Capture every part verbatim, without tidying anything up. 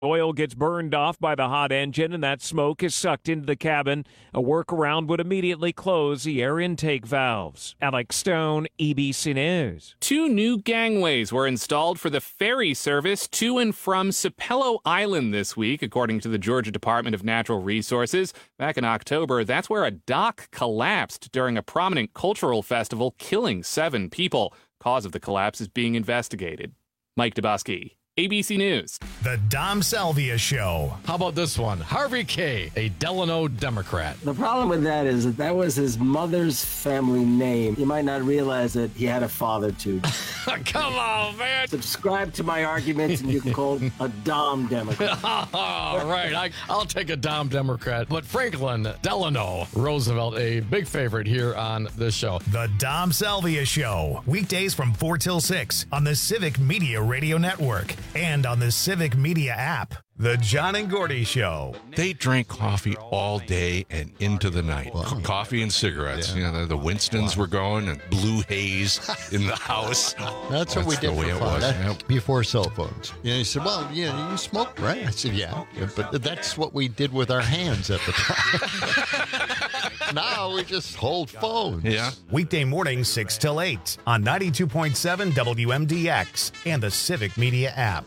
Oil gets burned off by the hot engine, and that smoke is sucked into the cabin. A workaround would immediately close the air intake valves. Alex Stone, E B C News. Two new gangways were installed for the ferry service to and from Sapelo Island this week, according to the Georgia Department of Natural Resources. Back in October, that's where a dock collapsed during a prominent cultural festival, killing seven people. Cause of the collapse is being investigated. Mike Dubosky, A B C News. The Dom Salvia Show. How about this one? Harvey K., a Delano Democrat. The problem with that is that that was his mother's family name. You might not realize that he had a father, too. Come on, man. Subscribe to my arguments and you can call a Dom Democrat. All right, I, I'll take a Dom Democrat. But Franklin Delano Roosevelt, a big favorite here on this show. The Dom Salvia Show. Weekdays from four till six on the Civic Media Radio Network and on the Civic Media app. The John and Gordy Show. They drank coffee all day and into the night. Wow. Coffee and cigarettes. Yeah. You know, the, the Winstons wow. were going and blue haze in the house. That's, That's what we did for fun. That, before cell phones. You know, he said, well, yeah, you smoked, right? I said, yeah. yeah. But that's what we did with our hands at the time. Now we just hold phones. Yeah. Weekday mornings, six till eight on ninety-two point seven W M D X and the Civic Media app.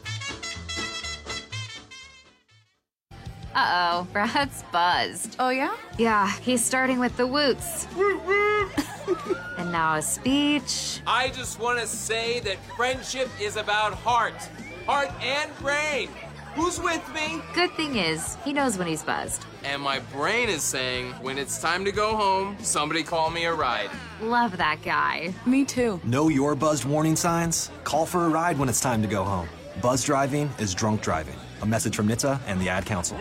Uh-oh, Brad's buzzed. Oh, yeah? Yeah, he's starting with the woots. And now a speech. I just want to say that friendship is about heart. Heart and brain. Who's with me? Good thing is, he knows when he's buzzed. And my brain is saying, when it's time to go home, somebody call me a ride. Love that guy. Me too. Know your buzzed warning signs? Call for a ride when it's time to go home. Buzz driving is drunk driving. A message from N H T S A and the Ad Council.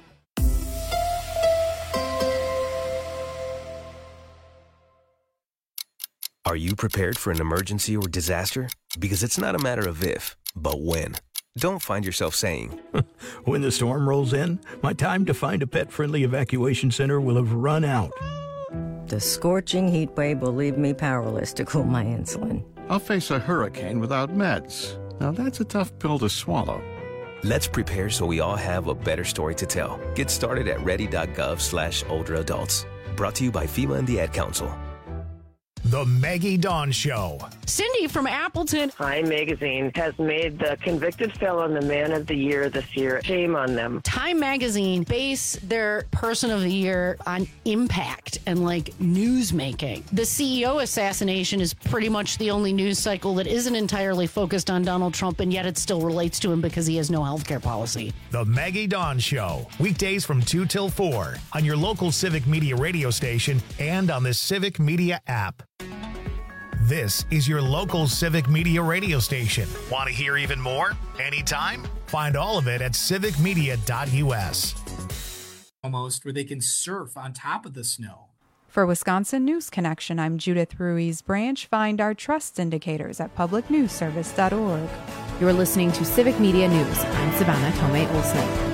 Are you prepared for an emergency or disaster? Because it's not a matter of if, but when. Don't find yourself saying, when the storm rolls in, my time to find a pet-friendly evacuation center will have run out. The scorching heat wave will leave me powerless to cool my insulin. I'll face a hurricane without meds. Now that's a tough pill to swallow. Let's prepare so we all have a better story to tell. Get started at ready.gov slash older adults. Brought to you by FEMA and the Ad Council. The Maggie Dawn Show. Cindy from Appleton. Time Magazine has made the convicted felon the man of the year this year. Shame on them. Time Magazine base their person of the year on impact and like news making. The C E O assassination is pretty much the only news cycle that isn't entirely focused on Donald Trump, and yet it still relates to him because he has no healthcare policy. The Maggie Dawn Show. Weekdays from two till four on your local Civic Media radio station and on the Civic Media app. This is your local Civic Media radio station. Want to hear even more? Anytime? Find all of it at civic media dot U S. Almost where they can surf on top of the snow. For Wisconsin News Connection, I'm Judith Ruiz Branch. Find our trust indicators at public news service dot org. You're listening to Civic Media News. I'm Savannah Tomei Olsen.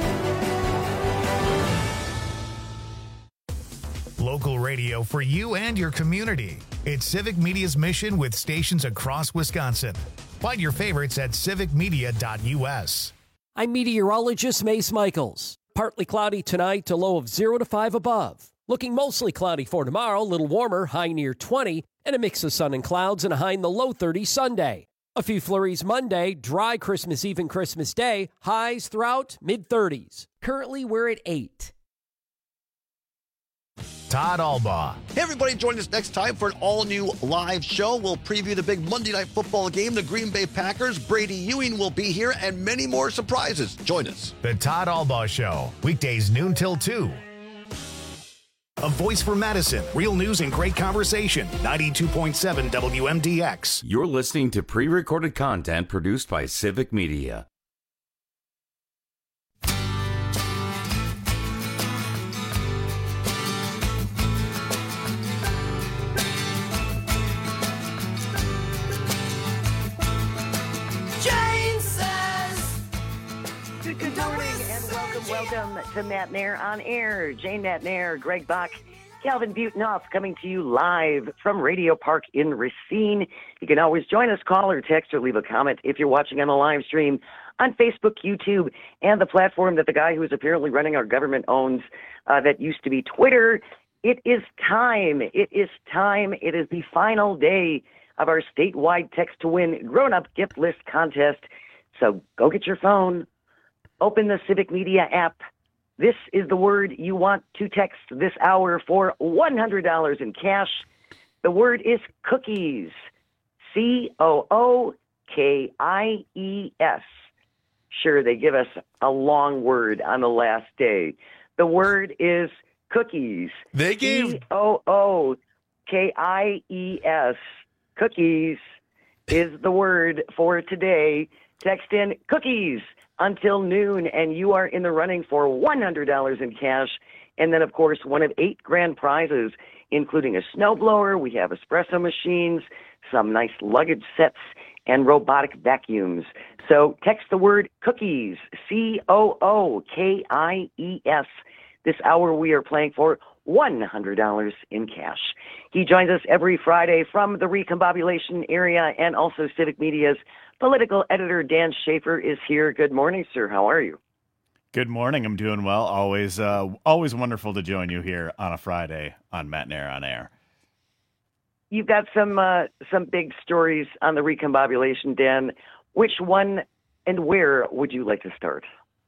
Local radio for you and your community. It's Civic Media's mission with stations across Wisconsin. Find your favorites at civic media dot U S. I'm meteorologist Mace Michaels. Partly cloudy tonight, a low of zero to five above. Looking mostly cloudy for tomorrow, a little warmer, high near twenty, and a mix of sun and clouds and a high in the low thirties Sunday. A few flurries Monday, dry Christmas Eve and Christmas Day, highs throughout mid-thirties. Currently, we're at eight. Todd Albaugh. Hey, everybody, join us next time for an all-new live show. We'll preview the big Monday Night Football game, the Green Bay Packers. Brady Ewing will be here, and many more surprises. Join us. The Todd Albaugh Show, weekdays noon till two. A voice for Madison, real news and great conversation. ninety-two point seven W M D X. You're listening to pre-recorded content produced by Civic Media. Good morning and welcome, welcome to Matt Nair on Air. Jane Matt Nair, Greg Bach, Calvin Butenhoff coming to you live from Radio Park in Racine. You can always join us, call or text or leave a comment if you're watching on the live stream on Facebook, YouTube, and the platform that the guy who's apparently running our government owns uh, that used to be Twitter. It is time. It is time. It is the final day of our statewide Text to Win grown-up gift list contest. So go get your phone, open the Civic Media app. This is the word you want to text this hour for one hundred dollars in cash. The word is cookies. C O O K I E S. Sure, they give us a long word on the last day. The word is cookies. They gave C O O K I E S. Cookies is the word for today. Text in cookies until noon, and you are in the running for one hundred dollars in cash. And then, of course, one of eight grand prizes, including a snowblower. We have espresso machines, some nice luggage sets, and robotic vacuums. So text the word cookies, C O O K I E S. This hour we are playing for one hundred dollars in cash. He joins us every Friday from the Recombobulation area, and also Civic Media's political editor Dan Schaefer is here. Good morning, sir. How are you? Good morning. I'm doing well. Always uh, always wonderful to join you here on a Friday on Matt and Air on Air. You've got some uh, some big stories on the Recombobulation, Dan. Which one and where would you like to start?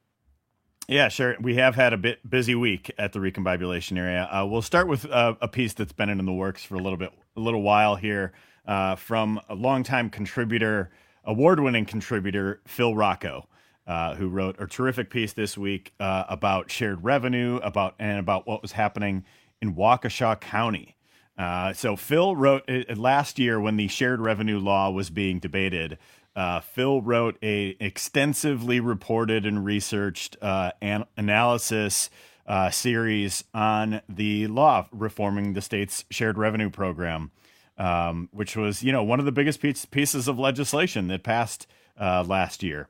Yeah, sure. We have had a bit busy week at the Recombobulation area. Uh, we'll start with uh, a piece that's been in the works for a little bit, a little while here, uh, from a longtime contributor, award-winning contributor Phil Rocco, uh, who wrote a terrific piece this week uh, about shared revenue, about and about what was happening in Waukesha County. Uh, so Phil wrote uh, last year when the shared revenue law was being debated. Uh, Phil wrote a extensively reported and researched uh, an analysis uh, series on the law reforming the state's shared revenue program, um, which was, you know, one of the biggest piece, pieces of legislation that passed uh, last year.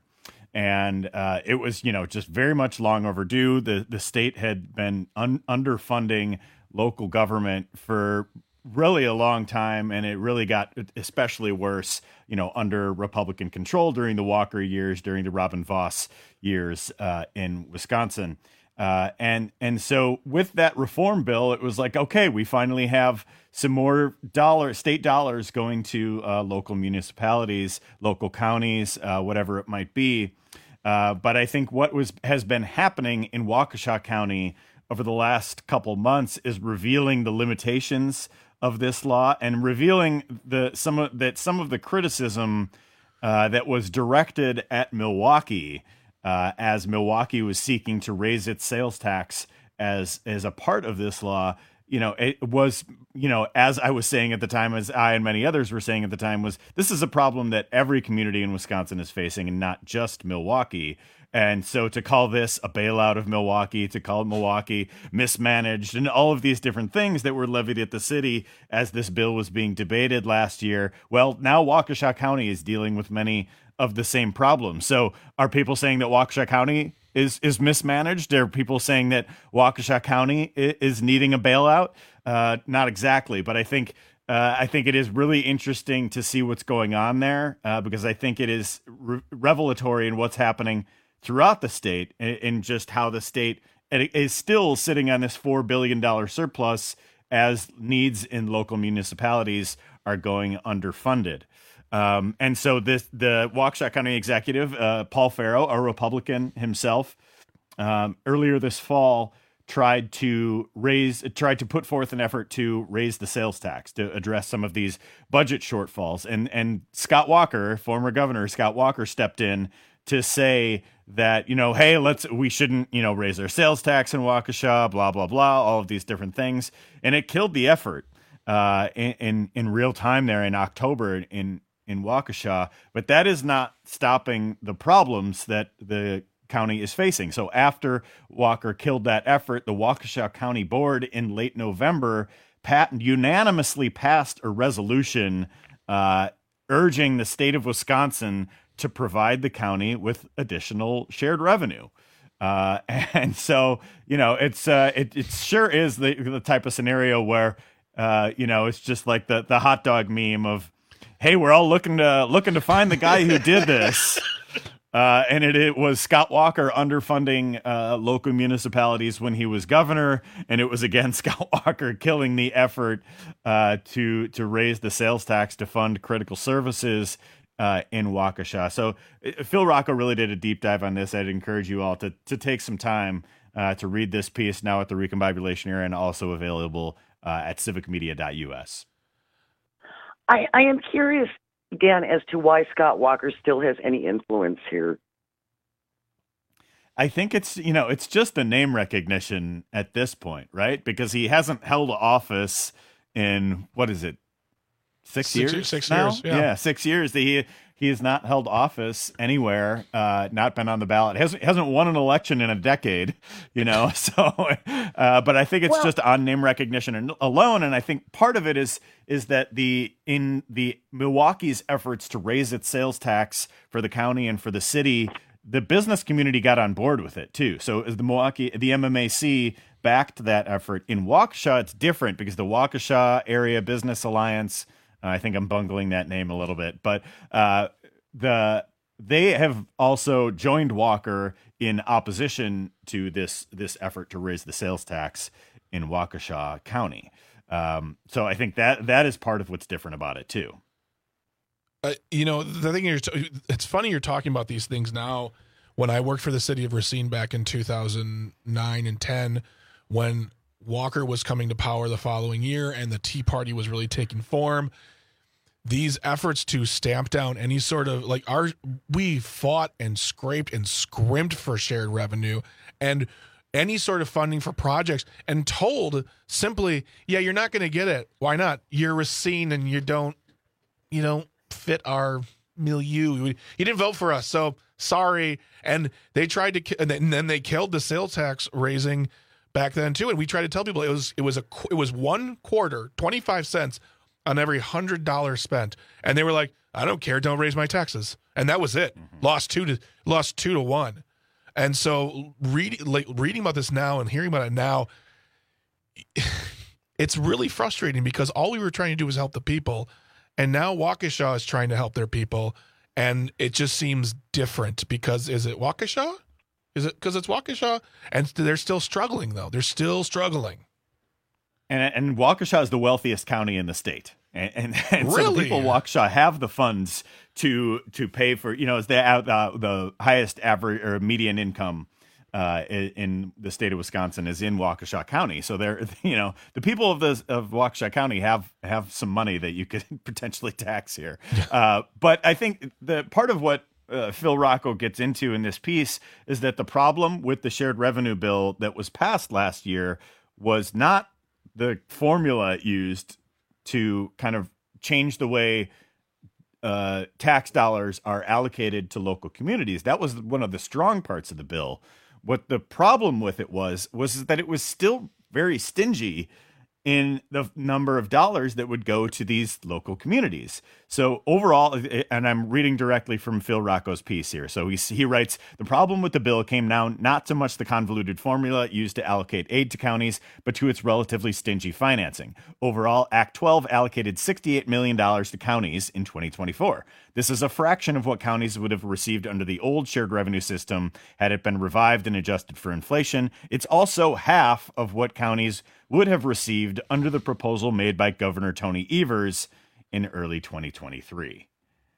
And uh, it was, you know, just very much long overdue. The the state had been un- underfunding local government for really a long time, and it really got especially worse, you know, under Republican control during the Walker years, during the Robin Vos years uh, in Wisconsin. Uh, and and so with that reform bill, it was like, okay, we finally have some more dollar state dollars going to uh, local municipalities, local counties, uh, whatever it might be. Uh, but I think what was has been happening in Waukesha County over the last couple months is revealing the limitations of this law and revealing the some of that some of the criticism uh, that was directed at Milwaukee uh, as Milwaukee was seeking to raise its sales tax as as a part of this law. You know, it was, you know, as I was saying at the time, as I and many others were saying at the time, was this is a problem that every community in Wisconsin is facing, and not just Milwaukee. And so to call this a bailout of Milwaukee, to call Milwaukee mismanaged, and all of these different things that were levied at the city as this bill was being debated last year, well, now Waukesha County is dealing with many of the same problems. So are people saying that Waukesha County is is mismanaged? Are people saying that Waukesha County is needing a bailout? Uh, not exactly, but I think uh, I think it is really interesting to see what's going on there uh, because I think it is re- revelatory in what's happening throughout the state, in just how the state is still sitting on this four billion dollars surplus as needs in local municipalities are going underfunded. Um, and so this the Waukesha County executive, uh, Paul Farrow, a Republican himself, um, earlier this fall tried to raise, tried to put forth an effort to raise the sales tax to address some of these budget shortfalls. And and Scott Walker, former governor Scott Walker, stepped in to say that, you know, hey, let's, we shouldn't, you know, raise our sales tax in Waukesha, blah, blah, blah, all of these different things. And it killed the effort uh, in, in, in real time there in October in, in Waukesha. But that is not stopping the problems that the county is facing. So after Walker killed that effort, the Waukesha County Board in late November pat- unanimously passed a resolution uh, urging the state of Wisconsin to provide the county with additional shared revenue. Uh, and so, you know, it's uh, it, it sure is the, the type of scenario where, uh, you know, it's just like the, the hot dog meme of, hey, we're all looking to looking to find the guy who did this. Uh, and it, it was Scott Walker underfunding uh, local municipalities when he was governor, and it was again Scott Walker killing the effort uh, to to raise the sales tax to fund critical services uh, in Waukesha. So uh, Phil Rocco really did a deep dive on this. I'd encourage you all to to take some time uh, to read this piece now at the Recombobulation Era, and also available uh, at civic media dot U S. I, I am curious, Dan, as to why Scott Walker still has any influence here. I think it's, you know, it's just the name recognition at this point, right? Because he hasn't held office in, what is it, six, six years? Six now? years, yeah. yeah. Six years. He he has not held office anywhere, uh, not been on the ballot. Hasn't hasn't won an election in a decade, you know. So, uh, but I think it's Well- just on name recognition alone, and I think part of it is is that the in the Milwaukee's efforts to raise its sales tax for the county and for the city, the business community got on board with it too. So as the Milwaukee, the M M A C backed that effort. In Waukesha, it's different because the Waukesha Area Business Alliance, uh, I think I'm bungling that name a little bit, but uh, the they have also joined Walker in opposition to this this effort to raise the sales tax in Waukesha County. Um, so I think that that is part of what's different about it too. Uh, you know, the thing you're, t- it's funny you're talking about these things now. When I worked for the city of Racine back in two thousand nine and ten, when Walker was coming to power the following year and the Tea Party was really taking form, these efforts to stamp down any sort of like our, we fought and scraped and scrimped for shared revenue and any sort of funding for projects, and told simply, yeah, you're not going to get it. Why not? You're Racine and you don't, you don't fit our milieu. You didn't vote for us, so sorry. And they tried to, ki- and then- and then they killed the sales tax raising back then too. And we tried to tell people it was it was a qu- it was one quarter, twenty-five cents on every hundred dollars spent, and they were like, I don't care, don't raise my taxes, and that was it. Mm-hmm. Lost two to lost two to one. And so reading like reading about this now and hearing about it now, it's really frustrating because all we were trying to do was help the people. And now Waukesha is trying to help their people, and it just seems different because is it Waukesha? Is it because it's Waukesha? And they're still struggling, though. They're still struggling. And and Waukesha is the wealthiest county in the state, and and, and so the Really? people of Waukesha have the funds to to pay for, you know, it's the uh, the highest average or median income uh, in, in the state of Wisconsin is in Waukesha County. So they're, you know, the people of the of Waukesha County have have some money that you could potentially tax here. Uh, but I think the part of what uh, Phil Rocco gets into in this piece is that the problem with the shared revenue bill that was passed last year was not the formula used to kind of change the way uh, tax dollars are allocated to local communities. That was one of the strong parts of the bill. What the problem with it was, was that it was still very stingy in the number of dollars that would go to these local communities. So overall, and I'm reading directly from Phil Rocco's piece here. So he, he writes, the problem with the bill came down not so much the convoluted formula used to allocate aid to counties, but to its relatively stingy financing. Overall, Act twelve allocated sixty-eight million dollars to counties in twenty twenty-four. This is a fraction of what counties would have received under the old shared revenue system had it been revived and adjusted for inflation. It's also half of what counties would have received under the proposal made by Governor Tony Evers in early twenty twenty-three.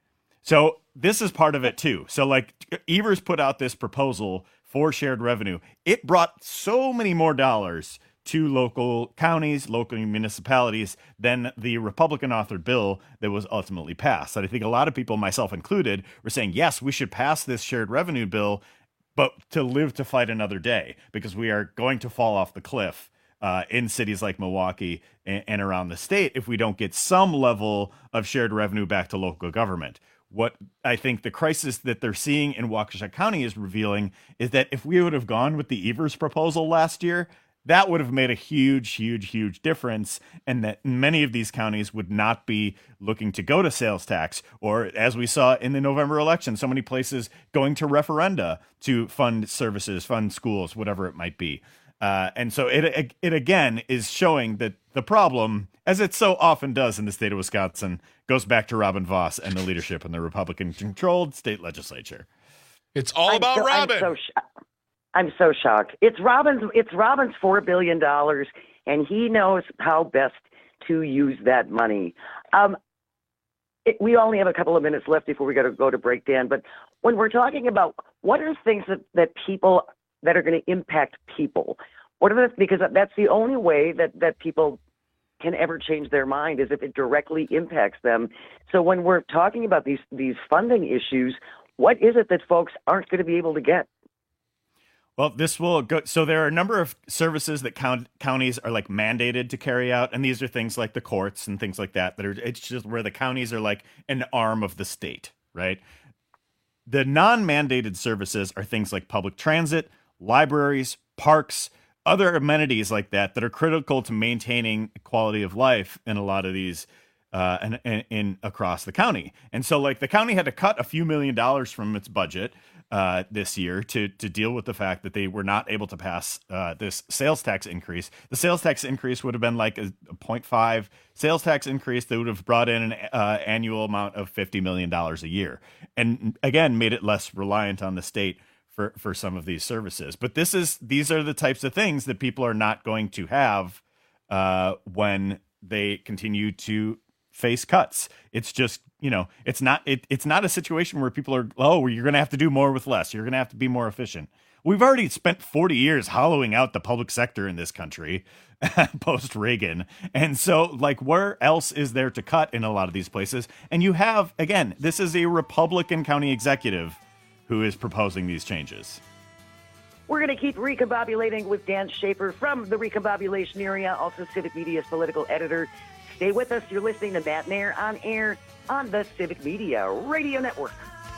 So this is part of it too. So like Evers put out this proposal for shared revenue. It brought so many more dollars to local counties, local municipalities than the Republican authored bill that was ultimately passed. And I think a lot of people, myself included, were saying, yes, we should pass this shared revenue bill, but to live to fight another day because we are going to fall off the cliff Uh, in cities like Milwaukee and, and around the state if we don't get some level of shared revenue back to local government. What I think the crisis that they're seeing in Waukesha County is revealing is that if we would have gone with the Evers proposal last year, that would have made a huge, huge, huge difference, and that many of these counties would not be looking to go to sales tax, or as we saw in the November election, so many places going to referenda to fund services, fund schools, whatever it might be. Uh, and so it, it it again is showing that the problem, as it so often does in the state of Wisconsin, goes back to Robin Vos and the leadership in the Republican-controlled state legislature. It's all I'm about so, Robin. I'm so, sh- I'm so shocked. It's Robin's. It's Robin's four billion dollars, and he knows how best to use that money. Um, it, we only have a couple of minutes left before we got to go to break, Dan. But when we're talking about what are things that, that people that are going to impact people, what are the because that's the only way that that people can ever change their mind is if it directly impacts them. So when we're talking about these these funding issues, what is it that folks aren't going to be able to get? Well, this will go. So there are a number of services that count, counties are like mandated to carry out. And these are things like the courts and things like that, that are, it's just where the counties are like an arm of the state, right? The non-mandated services are things like public transit, libraries, parks, other amenities like that, that are critical to maintaining quality of life in a lot of these uh, in, in, in across the county. And so like the county had to cut a few million dollars from its budget uh, this year to, to deal with the fact that they were not able to pass uh, this sales tax increase. The sales tax increase would have been like a, a zero point five sales tax increase that would have brought in an uh, annual amount of fifty million dollars a year. And again, made it less reliant on the state for, for some of these services. But this is these are the types of things that people are not going to have uh, when they continue to face cuts. It's just, you know, it's not it, it's not a situation where people are, oh, you're going to have to do more with less. You're going to have to be more efficient. We've already spent forty years hollowing out the public sector in this country post Reagan. And so like where else is there to cut in a lot of these places? And you have, again, this is a Republican county executive who is proposing these changes. We're going to keep recombobulating with Dan Schaefer from the Recombobulation Area, also Civic Media's political editor. Stay with us. You're listening to Matt Nair on air on the Civic Media Radio Network.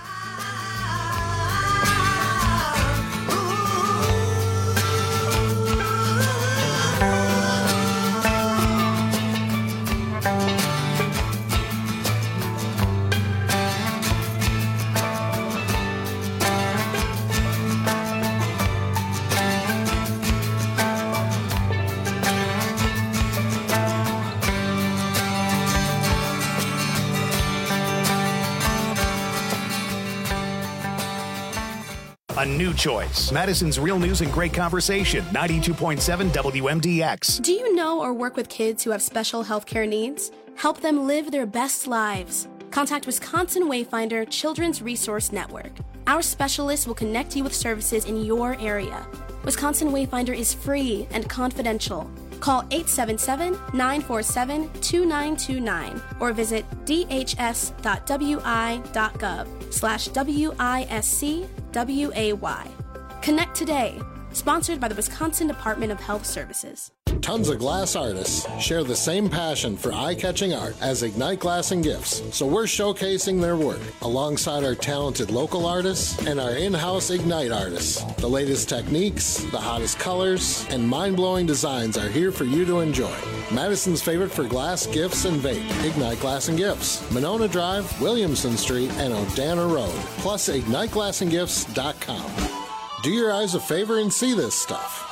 A new choice. Madison's Real News and Great Conversation, ninety-two point seven W M D X. Do you know or work with kids who have special healthcare needs? Help them live their best lives. Contact Wisconsin Wayfinder Children's Resource Network. Our specialists will connect you with services in your area. Wisconsin Wayfinder is free and confidential. Call eight seven seven, nine four seven, two nine two nine or visit d h s dot w i dot gov slash W I S C W A Y. Connect today. Sponsored by the Wisconsin Department of Health Services. Tons of glass artists share the same passion for eye-catching art as Ignite Glass and Gifts, so we're showcasing their work alongside our talented local artists and our in-house Ignite artists. The latest techniques, the hottest colors, and mind-blowing designs are here for you to enjoy. Madison's favorite for glass, gifts, and vape, Ignite Glass and Gifts, Monona Drive, Williamson Street, and O'Dana Road, plus ignite glass and gifts dot com. Do your eyes a favor and see this stuff.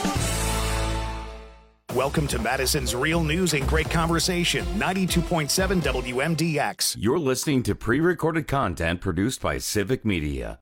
Welcome to Madison's Real News and Great Conversation, ninety-two point seven W M D X. You're listening to pre-recorded content produced by Civic Media.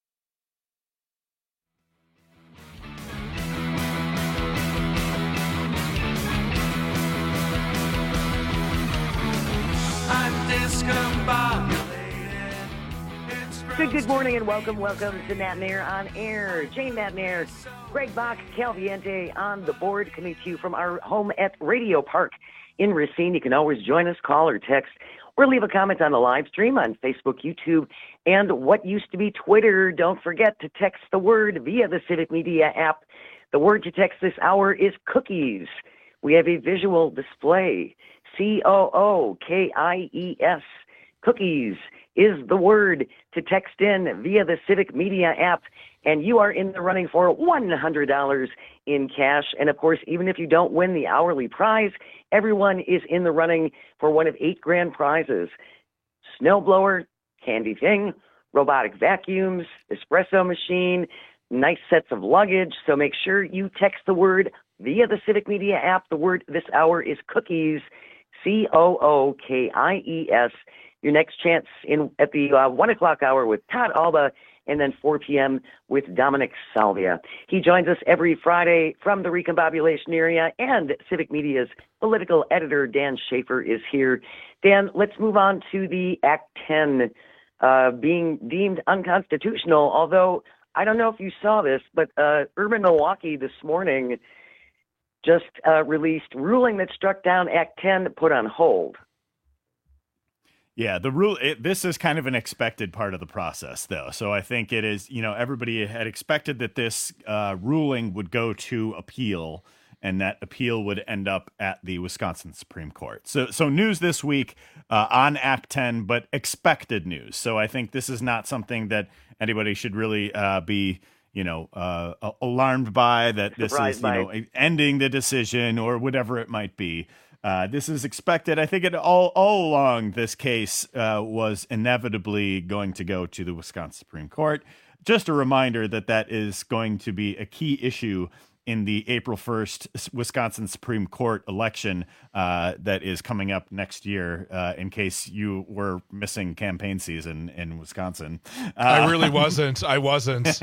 I'm discombobulated. Good, good morning and welcome, welcome to Matt Nair on air. Jane Matt Nair, Greg Bach, Calviente on the board, coming to you from our home at Radio Park in Racine. You can always join us, call or text, or leave a comment on the live stream on Facebook, YouTube, and what used to be Twitter. Don't forget to text the word via the Civic Media app. The word to text this hour is cookies. We have a visual display. C O O K I E S. Cookies is the word to text in via the Civic Media app, and you are in the running for one hundred dollars in cash. And of course, even if you don't win the hourly prize, everyone is in the running for one of eight grand prizes: snowblower, candy thing, robotic vacuums, espresso machine, nice sets of luggage. So make sure you text the word via the Civic Media app. The word this hour is cookies, C O O K I E S. Your next chance in at the uh, one o'clock hour with Todd Alba and then four p.m. with Dominic Salvia. He joins us every Friday from the recombobulation area, and Civic Media's political editor, Dan Schaefer, is here. Dan, let's move on to the Act ten uh, being deemed unconstitutional, although I don't know if you saw this, but uh, Urban Milwaukee this morning just uh, released ruling that struck down Act ten, put on hold. Yeah, the rule. It, this is kind of an expected part of the process, though. So I think it is. You know, everybody had expected that this uh, ruling would go to appeal, and that appeal would end up at the Wisconsin Supreme Court. So, so news this week uh, on Act ten, but expected news. So I think this is not something that anybody should really uh, be, you know, uh, alarmed by. That this Surprised is, you know, by. ending the decision or whatever it might be. Uh, this is expected. I think it all all along this case uh, was inevitably going to go to the Wisconsin Supreme Court. Just a reminder that that is going to be a key issue in the April first Wisconsin Supreme Court election uh, that is coming up next year, uh, in case you were missing campaign season in Wisconsin. Uh, I really wasn't. I wasn't.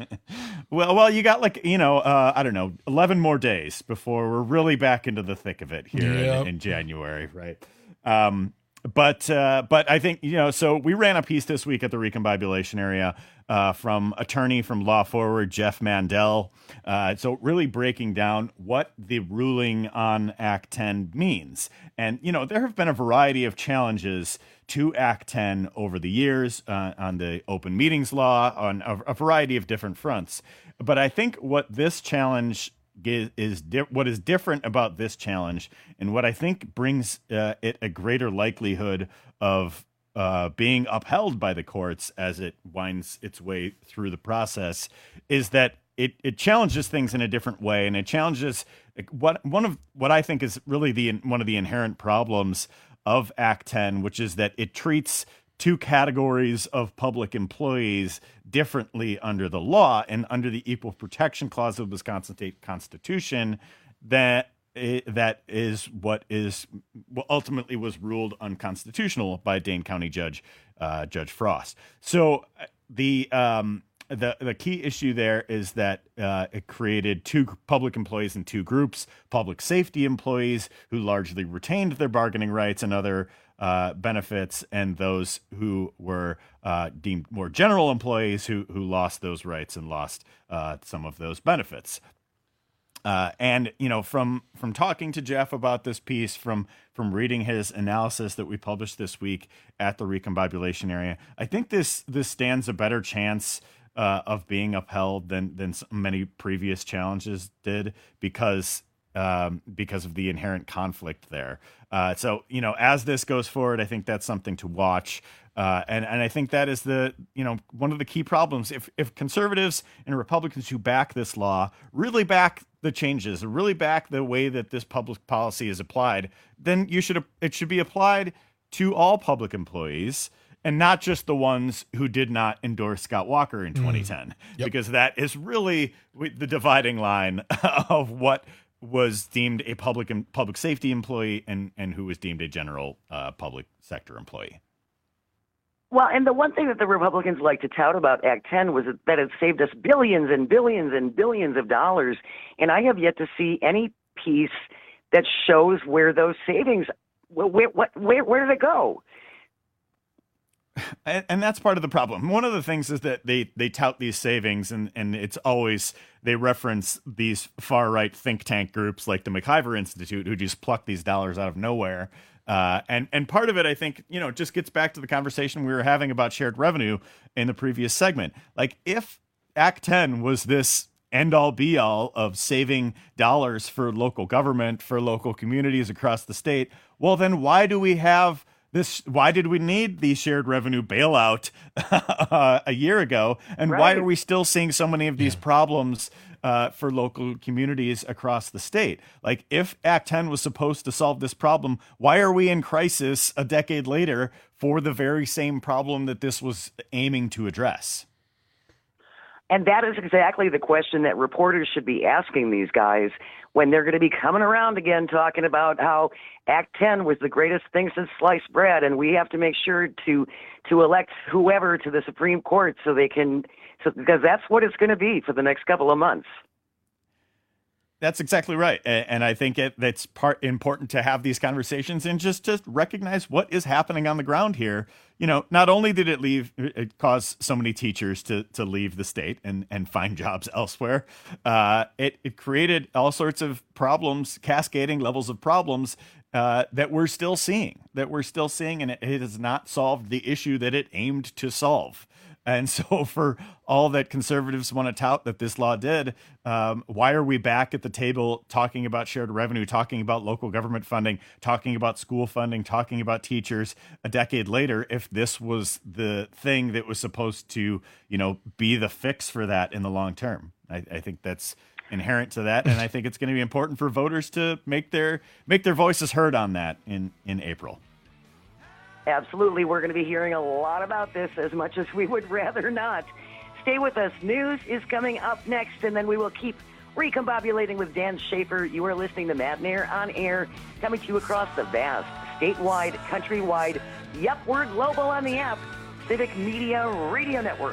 well, well, you got like, you know, uh, I don't know, eleven more days before we're really back into the thick of it here Yep. in, in January, right? Um, but uh, but I think, you know, so we ran a piece this week at the recombobulation area uh, from attorney from Law Forward, Jeff Mandel. Uh, so really breaking down what the ruling on Act ten means. And, you know, there have been a variety of challenges to Act ten over the years uh, on the open meetings law, on a, a variety of different fronts. But I think what this challenge is, is di- what is different about this challenge, and what I think brings uh, it a greater likelihood of uh, being upheld by the courts as it winds its way through the process, is that it, it challenges things in a different way, and it challenges what one of what I think is really the one of the inherent problems of Act ten, which is that it treats two categories of public employees differently under the law and under the Equal Protection Clause of the Wisconsin State Constitution. That that is what is what ultimately was ruled unconstitutional by Dane County Judge uh, Judge Frost. So the um, the the key issue there is that uh, it created two public employees in two groups: public safety employees who largely retained their bargaining rights and other uh, benefits, and those who were uh, deemed more general employees who who lost those rights and lost uh, some of those benefits. Uh, and, you know, from from talking to Jeff about this piece, from from reading his analysis that we published this week at the recombobulation area, I think this this stands a better chance uh, of being upheld than than many previous challenges did, because um, because of the inherent conflict there. Uh, so, you know, as this goes forward, I think that's something to watch. Uh, and, and I think that is the, you know, one of the key problems. If, if conservatives and Republicans who back this law really back the changes, really back the way that this public policy is applied, then you should, it should be applied to all public employees and not just the ones who did not endorse Scott Walker in twenty ten, mm. yep. because that is really the dividing line of what was deemed a public and public safety employee and, and who was deemed a general uh, public sector employee. Well, and the one thing that the Republicans like to tout about Act ten was that it saved us billions and billions and billions of dollars. And I have yet to see any piece that shows where those savings, where, where, where, where did it go? And, and that's part of the problem. One of the things is that they, they tout these savings, and, and it's always, they reference these far-right think tank groups like the McIver Institute, who just pluck these dollars out of nowhere. Uh, and, and part of it, I think, you know, just gets back to the conversation we were having about shared revenue in the previous segment. Like, if Act ten was this end-all be-all of saving dollars for local government, for local communities across the state, well, then why do we have this? Why did we need the shared revenue bailout uh, a year ago? And right. why are we still seeing so many of these yeah. problems Uh, for local communities across the state? Like, if Act ten was supposed to solve this problem, why are we in crisis a decade later for the very same problem that this was aiming to address? And that is exactly the question that reporters should be asking these guys when they're going to be coming around again talking about how Act ten was the greatest thing since sliced bread, and we have to make sure to to elect whoever to the Supreme Court so they can, so, because that's what it's going to be for the next couple of months. That's exactly right. And I think it, that's part important to have these conversations and just, just recognize what is happening on the ground here. You know, not only did it leave, it cause so many teachers to, to leave the state and, and find jobs elsewhere. Uh, it, it created all sorts of problems, cascading levels of problems uh, that we're still seeing, that we're still seeing. And it, it has not solved the issue that it aimed to solve. And so for all that conservatives want to tout that this law did, um, why are we back at the table talking about shared revenue, talking about local government funding, talking about school funding, talking about teachers a decade later, if this was the thing that was supposed to, you know, be the fix for that in the long term? I, I think that's inherent to that. And I think it's going to be important for voters to make their make their voices heard on that in, in April. Absolutely. We're going to be hearing a lot about this, as much as we would rather not. Stay with us. News is coming up next, and then we will keep recombobulating with Dan Schaefer. You are listening to Matt Nair on Air, coming to you across the vast, statewide, countrywide, yep, we're global on the app, Civic Media Radio Network.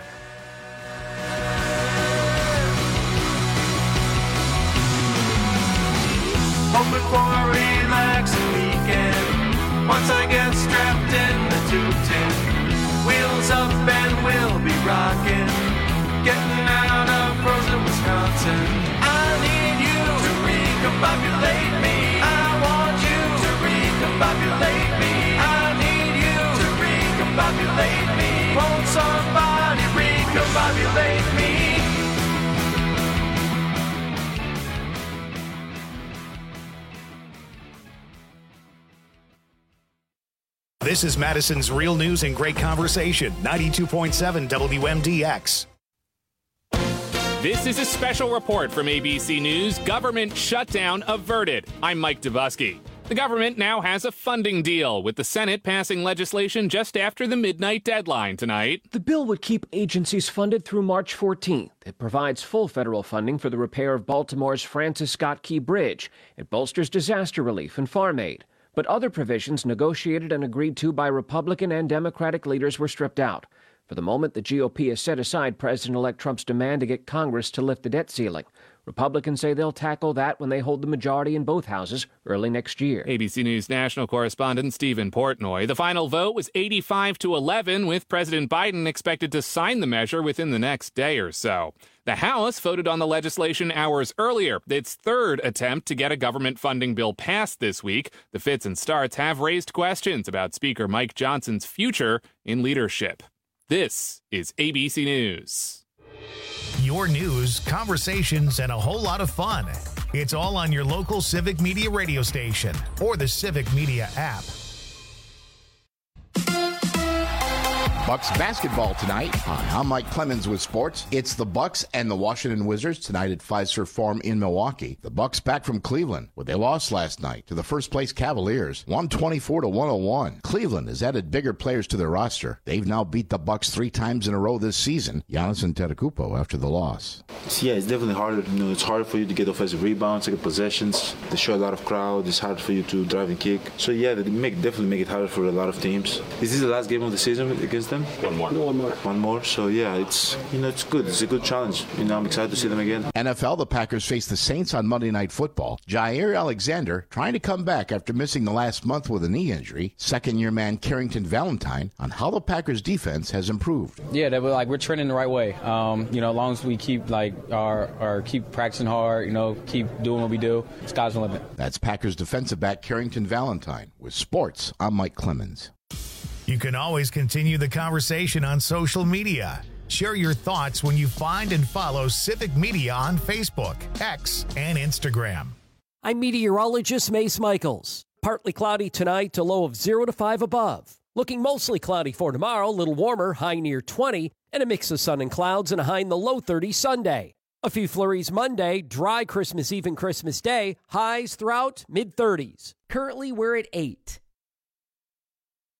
Hoping for a relaxing weekend. Once I get strapped in the two-ten, wheels up and we'll be rocking, getting out of frozen Wisconsin. I need you to recombobulate me. I want you to recombobulate me. I need you to recombobulate me. Won't somebody recombobulate me? This is Madison's Real News and Great Conversation, ninety-two point seven W M D X. This is a special report from A B C News. Government shutdown averted. I'm Mike Dubusky. The government now has a funding deal, with the Senate passing legislation just after the midnight deadline tonight. The bill would keep agencies funded through March fourteenth. It provides full federal funding for the repair of Baltimore's Francis Scott Key Bridge. It bolsters disaster relief and farm aid. But other provisions negotiated and agreed to by Republican and Democratic leaders were stripped out. For the moment, the G O P has set aside President-elect Trump's demand to get Congress to lift the debt ceiling. Republicans say they'll tackle that when they hold the majority in both houses early next year. A B C News national correspondent Stephen Portnoy. The final vote was eighty-five to eleven, with President Biden expected to sign the measure within the next day or so. The House voted on the legislation hours earlier, its third attempt to get a government funding bill passed this week. The fits and starts have raised questions about Speaker Mike Johnson's future in leadership. This is A B C News. Your news, conversations, and a whole lot of fun. It's all on your local Civic Media radio station or the Civic Media app. Bucks basketball tonight. Hi, I'm Mike Clemens with sports. It's the Bucks and the Washington Wizards tonight at Fiserv Forum in Milwaukee. The Bucks back from Cleveland, where they lost last night to the first-place Cavaliers, one twenty-four to one oh one. Cleveland has added bigger players to their roster. They've now beat the Bucks three times in a row this season. Giannis Antetokounmpo after the loss. Yeah, it's definitely harder. You know, it's hard for you to get offensive rebounds, to get possessions. They show a lot of crowd. It's hard for you to drive and kick. So yeah, they make definitely make it harder for a lot of teams. Is this the last game of the season against them? One more. One more. One more. So yeah, it's you know it's good. It's a good challenge. You know, I'm excited to see them again. N F L, the Packers face the Saints on Monday Night Football. Jair Alexander trying to come back after missing the last month with a knee injury. Second-year man Carrington Valentine on how the Packers defense has improved. Yeah, they were like we're trending the right way. Um, you know, as long as we keep like our or keep practicing hard, you know, keep doing what we do, sky's the limit. That's Packers defensive back Carrington Valentine. With sports, I'm Mike Clemens. You can always continue the conversation on social media. Share your thoughts when you find and follow Civic Media on Facebook, X, and Instagram. I'm meteorologist Mace Michaels. Partly cloudy tonight, a low of zero to five above. Looking mostly cloudy for tomorrow, a little warmer, high near twenty, and a mix of sun and clouds and a high in the low thirties Sunday. A few flurries Monday, dry Christmas Eve and Christmas Day, highs throughout mid thirties. Currently, we're at eight.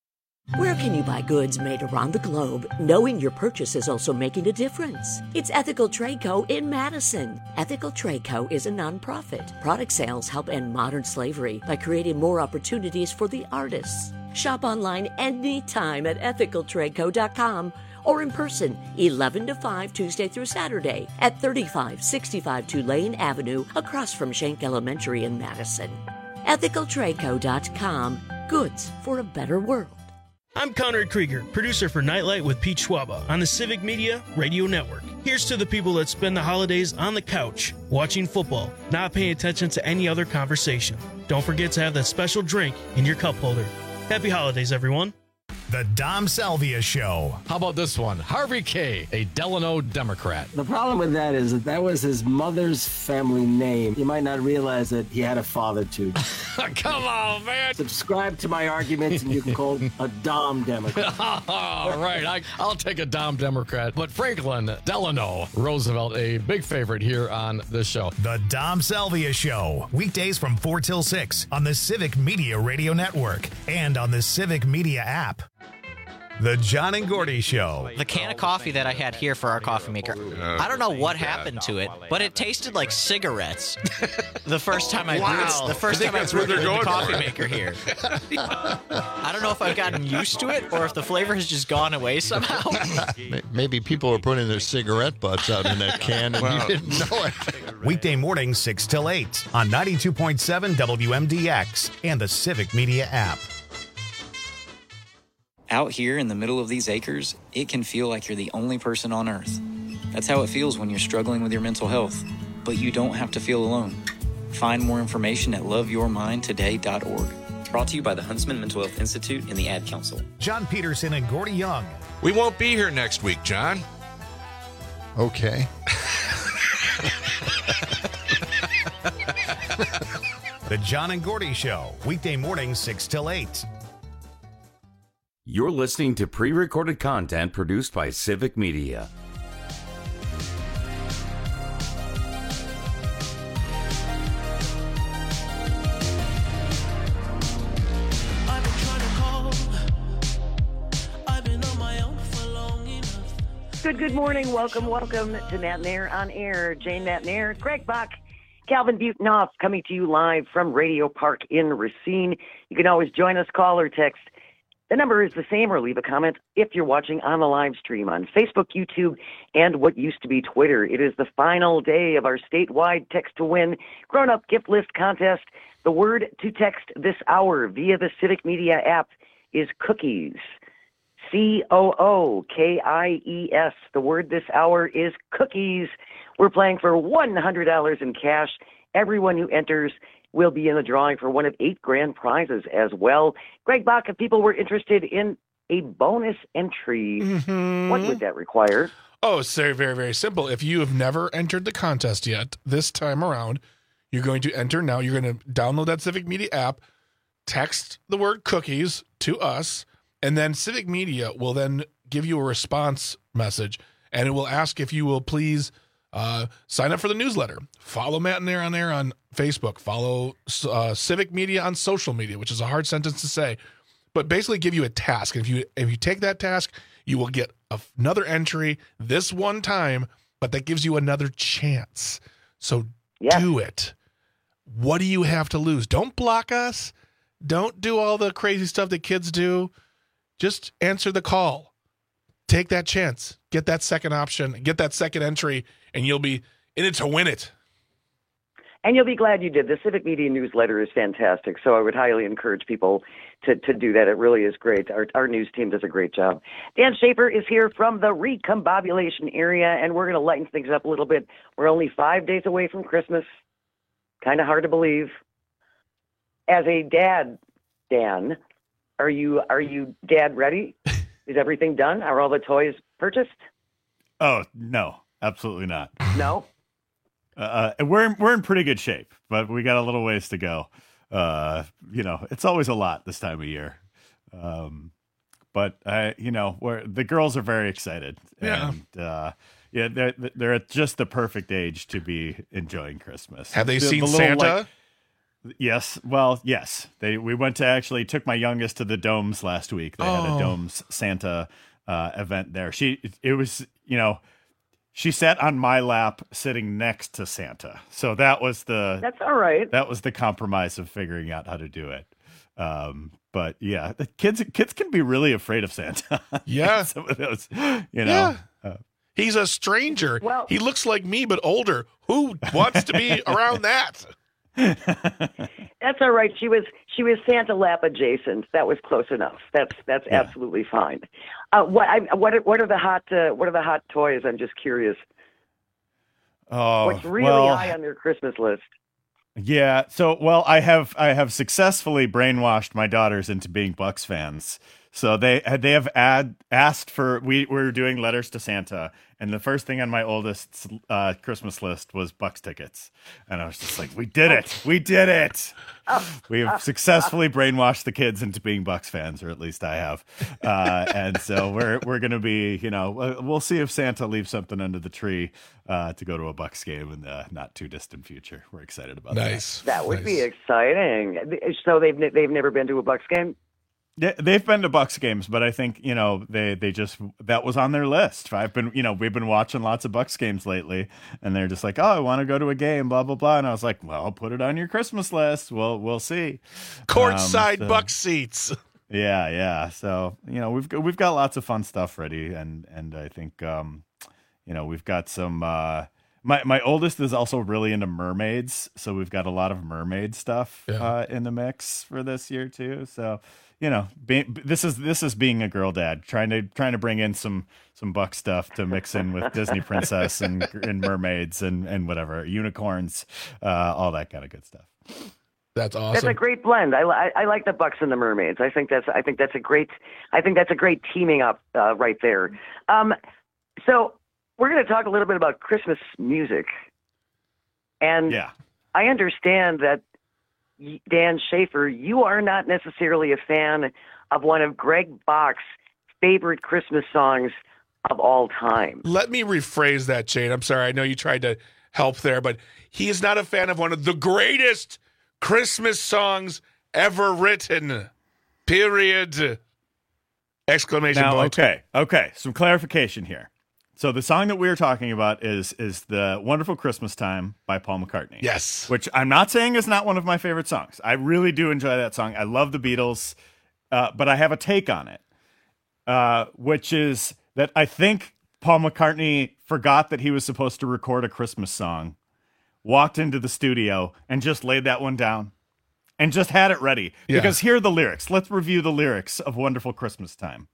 Where can you buy goods made around the globe, knowing your purchase is also making a difference? It's Ethical Trade Co. in Madison. Ethical Trade Co. is a nonprofit. Product sales help end modern slavery by creating more opportunities for the artists. Shop online anytime at ethical trade co dot com or in person, eleven to five, Tuesday through Saturday at thirty-five sixty-five Tulane Avenue, across from Schenck Elementary in Madison. ethical trade co dot com. Goods for a better world. I'm Conrad Krieger, producer for Nightlight with Pete Schwaba on the Civic Media Radio Network. Here's to the people that spend the holidays on the couch, watching football, not paying attention to any other conversation. Don't forget to have that special drink in your cup holder. Happy holidays, everyone. The Dom Salvia Show. How about this one? Harvey K., a Delano Democrat. The problem with that is that that was his mother's family name. You might not realize that he had a father, too. Come on, man. Subscribe to my arguments and you can call a Dom Democrat. All right, I, I'll take a Dom Democrat. But Franklin Delano Roosevelt, a big favorite here on this show. The Dom Salvia Show. Weekdays from four till six on the Civic Media Radio Network and on the Civic Media app. The John and Gordy Show. The can of coffee that I had here for our coffee maker, I don't know what happened to it, but it tasted like cigarettes. The first time I Wow. brewed, the first I think time I that's where brewed they're the going coffee for. maker here. I don't know if I've gotten used to it or if the flavor has just gone away somehow. Maybe people are putting their cigarette butts out in that can and Wow. you didn't know it. Weekday mornings six till eight on ninety-two point seven W M D X and the Civic Media app. Out here in the middle of these acres, it can feel like you're the only person on Earth. That's how it feels when you're struggling with your mental health. But you don't have to feel alone. Find more information at love your mind today dot org. Brought to you by the Huntsman Mental Health Institute and the Ad Council. John Peterson and Gordy Young. We won't be here next week, John. Okay. The John and Gordy Show. Weekday mornings six till eight. You're listening to pre-recorded content produced by Civic Media. Good, good morning. Welcome, welcome to Nat and Air on Air. Jane Nat and Air, Greg Bach, Calvin Butenoff, coming to you live from Radio Park in Racine. You can always join us, call or text. The number is the same, or leave a comment if you're watching on the live stream on Facebook, YouTube, and what used to be Twitter. It is the final day of our statewide Text to Win grown-up gift list contest. The word to text this hour via the Civic Media app is cookies. C O O K I E S. The word this hour is cookies. We're playing for one hundred dollars in cash. Everyone who enters will be in the drawing for one of eight grand prizes as well. Greg Bach, if people were interested in a bonus entry, mm-hmm. what would that require? Oh, it's very, very, very simple. If you have never entered the contest yet, this time around, you're going to enter now. You're going to download that Civic Media app, text the word cookies to us, and then Civic Media will then give you a response message, and it will ask if you will please uh, sign up for the newsletter. Follow Matt and Air on Air on Facebook. Follow uh, Civic Media on social media, which is a hard sentence to say, but basically give you a task. And if you if you take that task, you will get a, another entry this one time, but that gives you another chance. So yes. Do it. What do you have to lose? Don't block us. Don't do all the crazy stuff that kids do. Just answer the call. Take that chance. Get that second option. Get that second entry, and you'll be in it to win it. And you'll be glad you did. The Civic Media newsletter is fantastic, so I would highly encourage people to, to do that. It really is great. Our, our news team does a great job. Dan Schaefer is here from the recombobulation area, and we're going to lighten things up a little bit. We're only five days away from Christmas. Kind of hard to believe. As a dad, Dan, are you are you dad ready? Is everything done? Are all the toys purchased? Oh, no, absolutely not. No? Uh, we're in, we're in pretty good shape, but we got a little ways to go. Uh, you know, it's always a lot this time of year. Um, but I, you know, we're, the girls are very excited, Yeah. and uh, yeah, they're they're at just the perfect age to be enjoying Christmas. Have they The- seen the little, Santa? like- Yes. Well, yes. They we went to actually took my youngest to the Domes last week. They Oh. had a Domes Santa uh, event there. She it was, you know, she sat on my lap sitting next to Santa. So that was the That's all right. That was the compromise of figuring out how to do it. Um, but yeah, the kids kids can be really afraid of Santa. Yeah. Some of those, you know. Yeah. Uh, He's a stranger. Well- he looks like me, but older. Who wants to be around that? That's all right. She was she was Santa lap adjacent. That was close enough. That's that's Yeah. absolutely fine. Uh, what I, what are, what are the hot uh, what are the hot toys? I'm just curious. oh, What's really well, high on your Christmas list? Yeah. So, well, I have I have successfully brainwashed my daughters into being Bucks fans. So they they have ad, asked for we were doing letters to Santa, and the first thing on my oldest's uh, Christmas list was Bucks tickets, and I was just like, "We did it! We did it! We have successfully brainwashed the kids into being Bucks fans, or at least I have." Uh, and so we're we're gonna be, you know, we'll see if Santa leaves something under the tree uh, to go to a Bucks game in the not too distant future. We're excited about that. Nice. That would nice. be exciting. So they've ne- they've never been to a Bucks game. Yeah, they've been to Bucks games, but I think, you know, they they just that was on their list. I've been, you know, we've been watching lots of Bucks games lately, and they're just like, oh, I want to go to a game, blah blah blah. And I was like, well, put it on your Christmas list. We'll we'll see. Courtside Um, so- Buck seats. Yeah, yeah. So you know, we've got, we've got lots of fun stuff ready, and and I think um, you know, we've got some. Uh, my my oldest is also really into mermaids, so we've got a lot of mermaid stuff Yeah. uh, in the mix for this year too. So. You know, be, this is this is being a girl dad, trying to trying to bring in some some Buck stuff to mix in with Disney princess and and mermaids and and whatever unicorns, uh, all that kind of good stuff. That's awesome. That's a great blend. I, I, I like the Bucks and the Mermaids. I think that's I think that's a great I think that's a great teaming up uh, right there. Um, so we're going to talk a little bit about Christmas music, and Yeah. I understand that y- Dan Schaefer, you are not necessarily a fan of one of Greg Bach's favorite Christmas songs of all time. Let me rephrase that, Jane. I'm sorry. I know you tried to help there, but he is not a fan of one of the greatest Christmas songs ever written. Period. Exclamation Now, point. okay, okay. Some clarification here. So the song that we are talking about is is the Wonderful Christmas Time by Paul McCartney. Yes. Which I'm not saying is not one of my favorite songs. I really do enjoy that song. I love the Beatles, uh, but I have a take on it, uh, which is that I think Paul McCartney forgot that he was supposed to record a Christmas song, walked into the studio, and just laid that one down. And just had it ready. Yeah. Because here are the lyrics. Let's review the lyrics of Wonderful Christmas Time.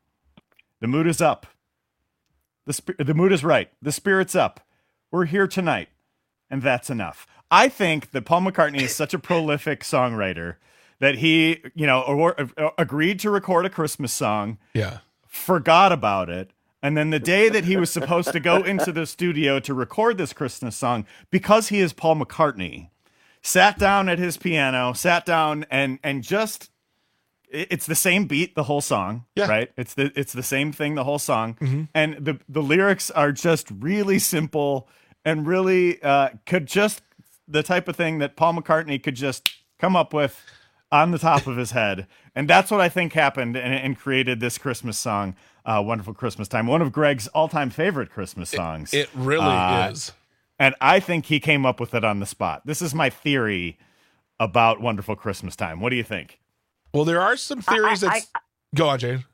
The mood is up. The, sp- the mood is right. The spirit's up. We're here tonight. And that's enough. I think that Paul McCartney is such a prolific songwriter that he, you know, or, or, agreed to record a Christmas song, Yeah. forgot about it, and then the day that he was supposed to go into the studio to record this Christmas song, because he is Paul McCartney, sat down at his piano, sat down and and just it- it's the same beat the whole song, Yeah. right? It's the it's the same thing the whole song, Mhm. and the the lyrics are just really simple and really uh, could just the type of thing that Paul McCartney could just come up with on the top of his head, and that's what I think happened and, and created this Christmas song, uh, "Wonderful Christmas Time," one of Greg's all-time favorite Christmas songs. It really Uh, is. And I think he came up with it on the spot. This is my theory about Wonderful Christmas Time. What do you think? Well, there are some theories I- that. Go on, Jane.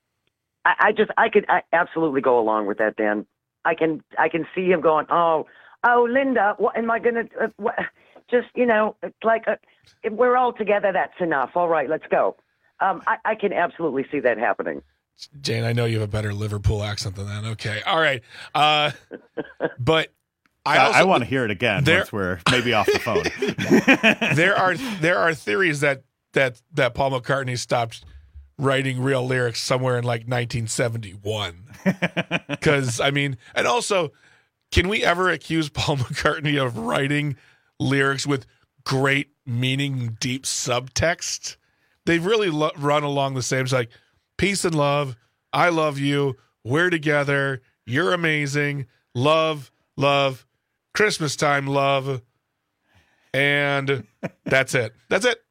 I, I just I could I absolutely go along with that, Dan. I can I can see him going, oh oh Linda, what am I gonna uh, what, just you know it's like uh if we're all together, that's enough. All right, let's go. Um, I, I can absolutely see that happening. Jane, I know you have a better Liverpool accent than that. Okay. All right. Uh, but I I, also I want to hear it again there- once we're maybe off the phone. there are there are theories that that that Paul McCartney stopped writing real lyrics somewhere in like nineteen seventy-one. Because I mean, and also, can we ever accuse Paul McCartney of writing lyrics with great meaning, deep subtext? They've really lo- run along the same. It's like peace and love. I love you. We're together. You're amazing. Love, love. Christmas time, love. and that's it. That's it.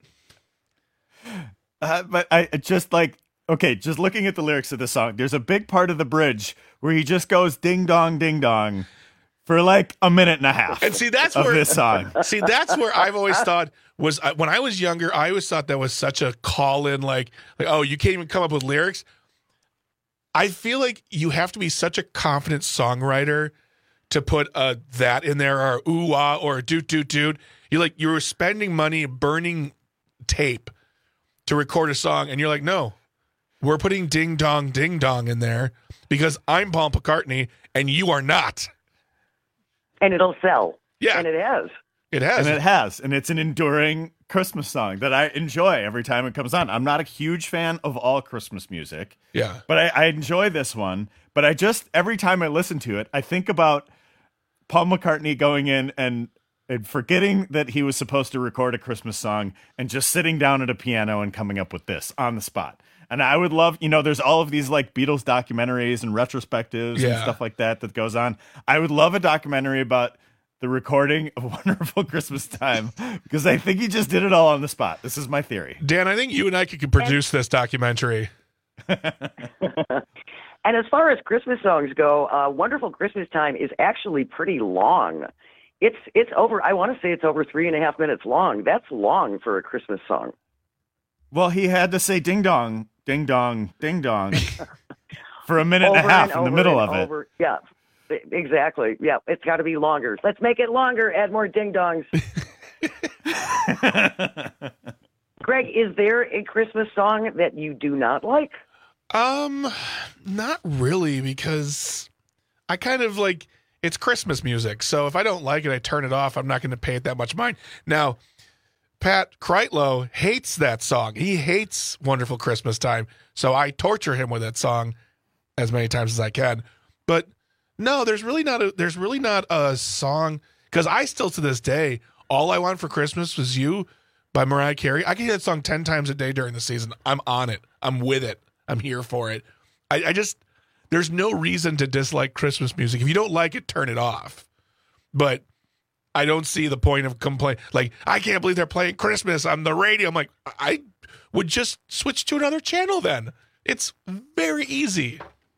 Uh, but I just like, okay, just looking at the lyrics of the song, there's a big part of the bridge where he just goes ding dong, ding dong for like a minute and a half. And see, that's of where this song. See, that's where I've always thought was uh, when I was younger, I always thought that was such a call in, like, like, oh, you can't even come up with lyrics. I feel like you have to be such a confident songwriter to put a that in there, or ooh ah, or a doot doot doot. You like you were spending money burning tape to record a song, and you're like, no, we're putting ding dong ding dong in there because I'm Paul McCartney and you are not. And it'll sell. Yeah, and it has. It has, and it has, and it's an enduring Christmas song that I enjoy every time it comes on. I'm not a huge fan of all Christmas music, yeah, but I, I enjoy this one. But I just every time I listen to it, I think about Paul McCartney going in and. And forgetting that he was supposed to record a Christmas song and just sitting down at a piano and coming up with this on the spot. And I would love, you know, there's all of these like Beatles documentaries and retrospectives yeah. and stuff like that that goes on. I would love a documentary about the recording of Wonderful Christmas Time because I think he just did it all on the spot. This is my theory. Dan, I think you and I could produce this documentary. And as far as Christmas songs go, uh, Wonderful Christmas Time is actually pretty long. It's it's over. I want to say it's over three and a half minutes long. That's long for a Christmas song. Well, he had to say ding dong, ding dong, ding dong for a minute over and a half and in the middle and of it. Over. Yeah, exactly. Yeah, it's got to be longer. Let's make it longer. Add more ding dongs. Greg, is there a Christmas song that you do not like? Um, not really, because I kind of like. It's Christmas music, so if I don't like it, I turn it off. I'm not going to pay it that much mind. Now, Pat Kreitlow hates that song. He hates Wonderful Christmas Time, so I torture him with that song as many times as I can. But no, there's really not a there's really not a song, because I still to this day, All I Want for Christmas Was You by Mariah Carey. I can hear that song ten times a day during the season. I'm on it. I'm with it. I'm here for it. I, I just. There's no reason to dislike Christmas music. If you don't like it, turn it off. But I don't see the point of complaint. Like, I can't believe they're playing Christmas on the radio. I'm like, I would just switch to another channel then. It's very easy.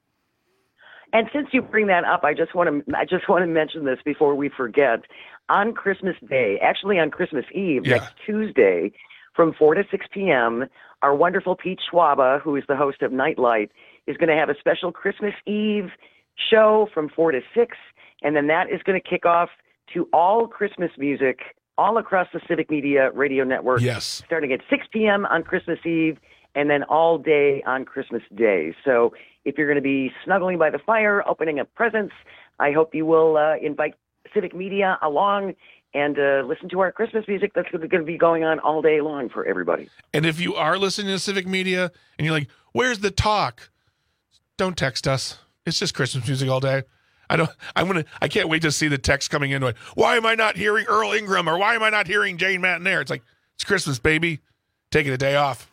And since you bring that up, I just want to I just want to mention this before we forget. On Christmas Day, actually on Christmas Eve, Yeah. next Tuesday, from four to six p.m., our wonderful Pete Schwaba, who is the host of Nightlight, is going to have a special Christmas Eve show from four to six, and then that is going to kick off to all Christmas music all across the Civic Media Radio Network. Yes. Starting at six p.m. on Christmas Eve, and then all day on Christmas Day. So if you're going to be snuggling by the fire, opening up presents, I hope you will uh, invite Civic Media along and uh, listen to our Christmas music that's going to be going on all day long for everybody. And if you are listening to Civic Media and you're like, where's the talk? Don't text us. It's just Christmas music all day. I don't. I'm gonna. I can't wait to see the text coming in. Like, why am I not hearing Earl Ingram, or why am I not hearing Jane Matinaire? It's like, it's Christmas, baby. Taking a day off.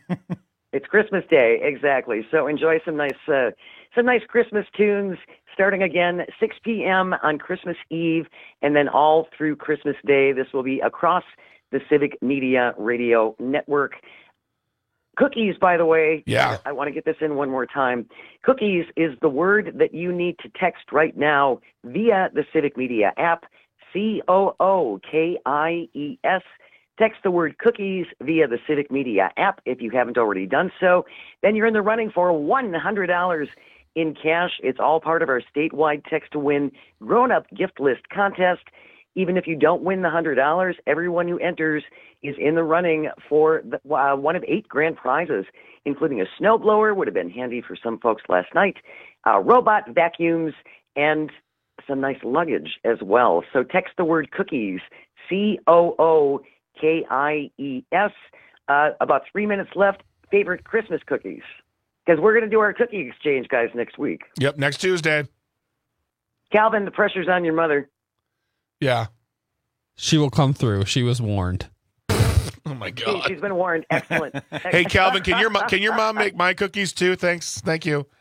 It's Christmas Day, exactly. So enjoy some nice, uh, some nice Christmas tunes. Starting again six p.m. on Christmas Eve, and then all through Christmas Day. This will be across the Civic Media Radio Network. Cookies, by the way. Yeah. I want to get this in one more time. Cookies is the word that you need to text right now via the Civic Media app, C O O K I E S. Text the word cookies via the Civic Media app if you haven't already done so. Then you're in the running for one hundred dollars in cash. It's all part of our statewide Text to Win grown-up gift list contest. Even if you don't win the one hundred dollars, everyone who enters is in the running for the, uh, one of eight grand prizes, including a snowblower, would have been handy for some folks last night, uh, robot vacuums, and some nice luggage as well. So text the word cookies, C O O K I E S. Uh, about three minutes left. Favorite Christmas cookies. Because we're going to do our cookie exchange, guys, next week. Yep, next Tuesday. Calvin, the pressure's on your mother. Yeah. She will come through. She was warned. Oh, my She, God. she's been warned. Excellent. Hey, Calvin, can your mo- can your mom make my cookies, too? Thanks. Thank you.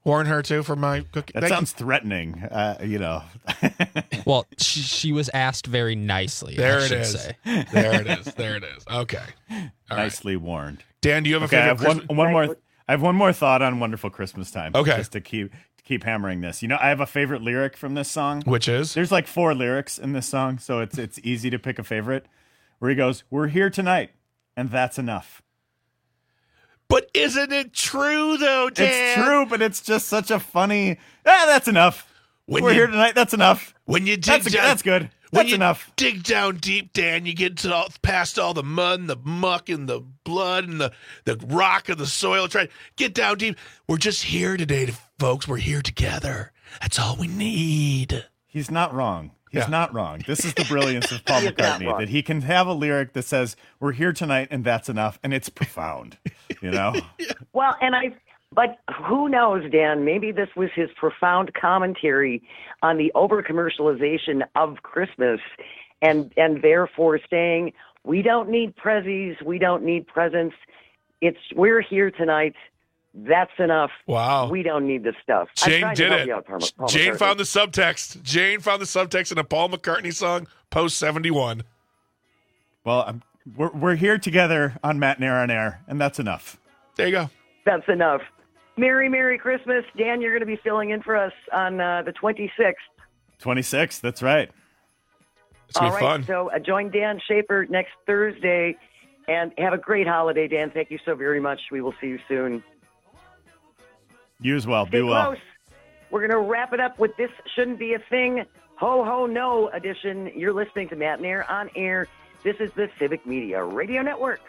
Warn her too for my cookie. That Thank sounds threatening. Uh, you know. Well, she, she was asked very nicely. There I it should is. Say. There it is. There it is. Okay. All Nicely right. warned. Dan, do you have a okay, I favorite? have one, Christmas- one more. I have one more thought on Wonderful Christmas Time. Okay. Just to keep to keep hammering this. You know, I have a favorite lyric from this song. Which is? There's like four lyrics in this song, so it's it's easy to pick a favorite. Where he goes, "We're here tonight, and that's enough." But isn't it true though, Dan? It's true, but it's just such a funny. Ah, that's enough. When We're you- here tonight. That's enough. When you dig That's, a, down, that's good. When That's you enough. dig down deep, Dan, you get to all, past all the mud and the muck and the blood and the, the rock and the soil. Try get down deep. We're just here today, to, folks. We're here together. That's all we need. He's not wrong. He's Yeah. not wrong. This is the brilliance of Paul He is not McCartney, wrong. that he can have a lyric that says, "We're here tonight, and that's enough," and it's profound. You know. Well, and I, but who knows, Dan? Maybe this was his profound commentary on the over commercialization of Christmas, and and therefore saying we don't need prezzies, we don't need presents. It's we're here tonight. That's enough. Wow. We don't need this stuff. I'm Jane trying to did help it. you out, Paul- Paul Jane McCartney. found the subtext. Jane found the subtext in a Paul McCartney song, post seventy-one. Well, I'm, we're we're here together on Matt Nair on Air, and that's enough. There you go. That's enough. Merry, Merry Christmas. Dan, you're going to be filling in for us on uh, the twenty-sixth. twenty-six. That's right. It's gonna All be right, fun. so uh, join Dan Schaefer next Thursday, and have a great holiday, Dan. Thank you so very much. We will see you soon. You as well. Stay Be well. close. We're going to wrap it up with This Shouldn't Be a Thing, Ho Ho No edition. You're listening to Matt Nair on Air. This is the Civic Media Radio Network.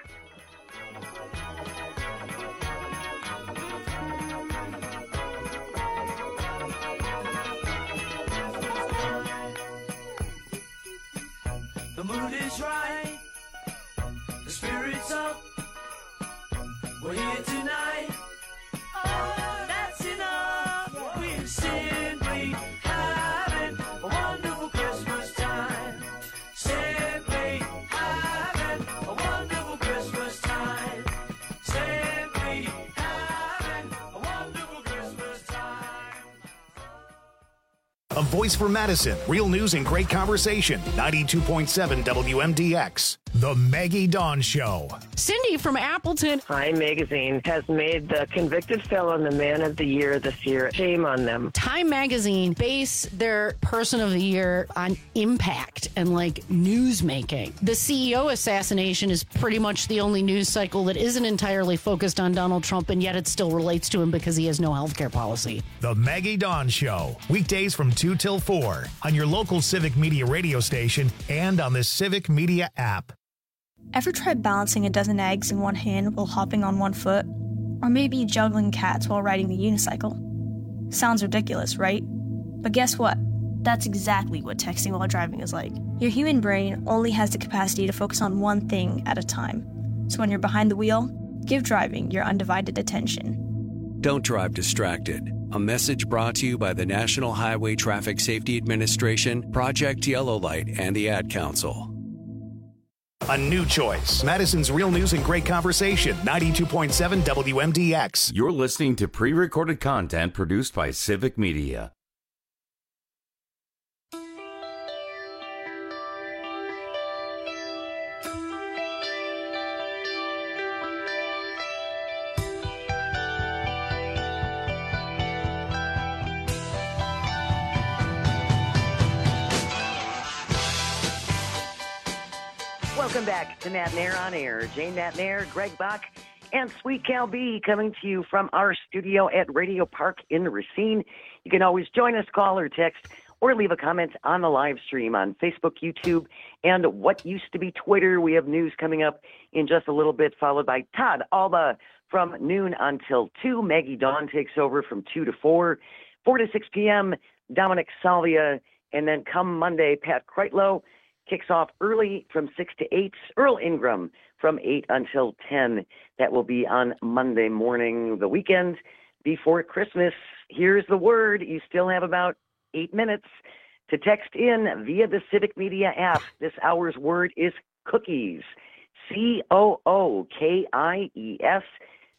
The mood is right, the spirit's up. We're here tonight. Oh, that's enough. We're simply having a wonderful Christmas time. Simply having a wonderful Christmas time. Simply having a wonderful Christmas time. A voice for Madison. Real news and great conversation. ninety-two point seven W M D X. The Maggie Dawn Show. Cindy from Appleton. Time Magazine has made the convicted felon the man of the year this year. Shame on them. Time Magazine base their person of the year on impact and like news making. The C E O assassination is pretty much the only news cycle that isn't entirely focused on Donald Trump, and yet it still relates to him because he has no healthcare policy. The Maggie Dawn Show. Weekdays from two till four on your local Civic Media radio station and on the Civic Media app. Ever tried balancing a dozen eggs in one hand while hopping on one foot? Or maybe juggling cats while riding the unicycle? Sounds ridiculous, right? But guess what? That's exactly what texting while driving is like. Your human brain only has the capacity to focus on one thing at a time. So when you're behind the wheel, give driving your undivided attention. Don't drive distracted. A message brought to you by the National Highway Traffic Safety Administration, Project Yellow Light, and the Ad Council. A new choice. Madison's real news and great conversation. ninety-two point seven W M D X. You're listening to pre-recorded content produced by Civic Media. Welcome back to Matt Nair on Air. Jane Matt Nair, Greg Bach, and Sweet Cal B coming to you from our studio at Radio Park in Racine. You can always join us, call or text, or leave a comment on the live stream on Facebook, YouTube, and what used to be Twitter. We have news coming up in just a little bit, followed by Todd Alba from noon until two. Maggie Dawn takes over from two to four. four to six p.m., Dominic Salvia, and then come Monday, Pat Kreitlow kicks off early from six to eight. Earl Ingram from eight until ten. That will be on Monday morning, the weekend before Christmas. Here's the word. You still have about eight minutes to text in via the Civic Media app. This hour's word is cookies. C O O K I E S.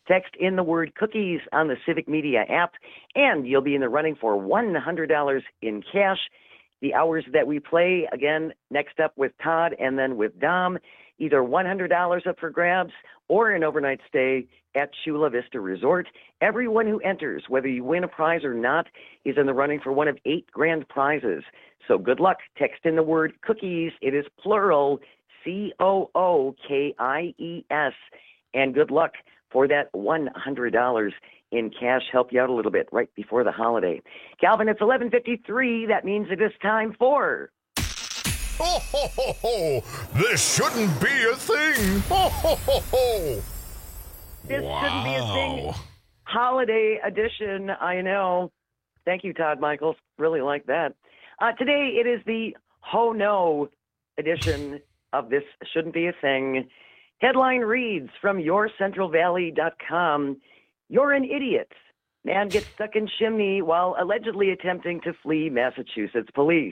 Text in the word cookies on the Civic Media app, and you'll be in the running for one hundred dollars in cash. The hours that we play, again, next up with Todd and then with Dom, either one hundred dollars up for grabs or an overnight stay at Chula Vista Resort. Everyone who enters, whether you win a prize or not, is in the running for one of eight grand prizes. So good luck. Text in the word cookies. It is plural, C O O K I E S. And good luck for that one hundred dollars in cash. Help you out a little bit right before the holiday. Calvin, it's eleven fifty-three. That means it is time for... Ho, ho, ho, ho! This shouldn't be a thing! Ho, ho, ho, ho! This wow. shouldn't be a thing. Holiday edition, I know. Thank you, Todd Michaels. Really like that. Uh, today, it is the Ho No edition of This Shouldn't Be a Thing. Headline reads from your central valley dot com, "You're an idiot. Man gets stuck in chimney while allegedly attempting to flee Massachusetts police."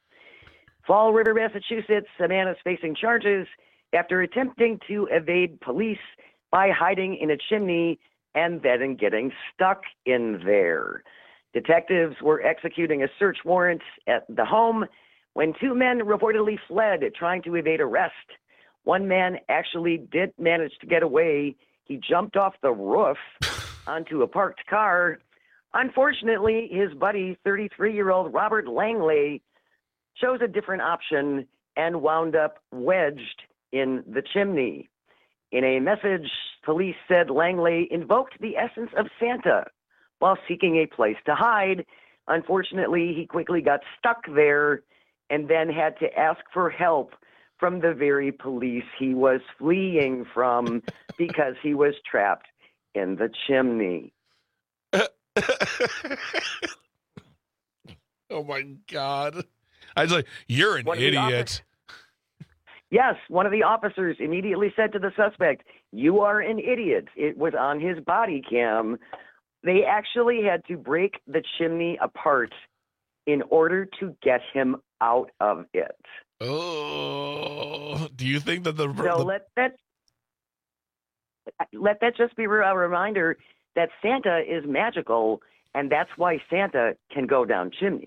Fall River, Massachusetts, a man is facing charges after attempting to evade police by hiding in a chimney and then getting stuck in there. Detectives were executing a search warrant at the home when two men reportedly fled, trying to evade arrest. One man actually did manage to get away. He jumped off the roof onto a parked car. Unfortunately, his buddy, thirty-three-year-old Robert Langley, chose a different option and wound up wedged in the chimney. In a message, police said Langley invoked the essence of Santa while seeking a place to hide. Unfortunately, he quickly got stuck there and then had to ask for help from the very police he was fleeing from because he was trapped in the chimney. Oh, my God. I was like, you're an idiot. Yes, one of the officers immediately said to the suspect, "You are an idiot." It was on his body cam. They actually had to break the chimney apart in order to get him out of it. Oh, do you think that the... So the... let that let that just be a reminder that Santa is magical, and that's why Santa can go down chimneys.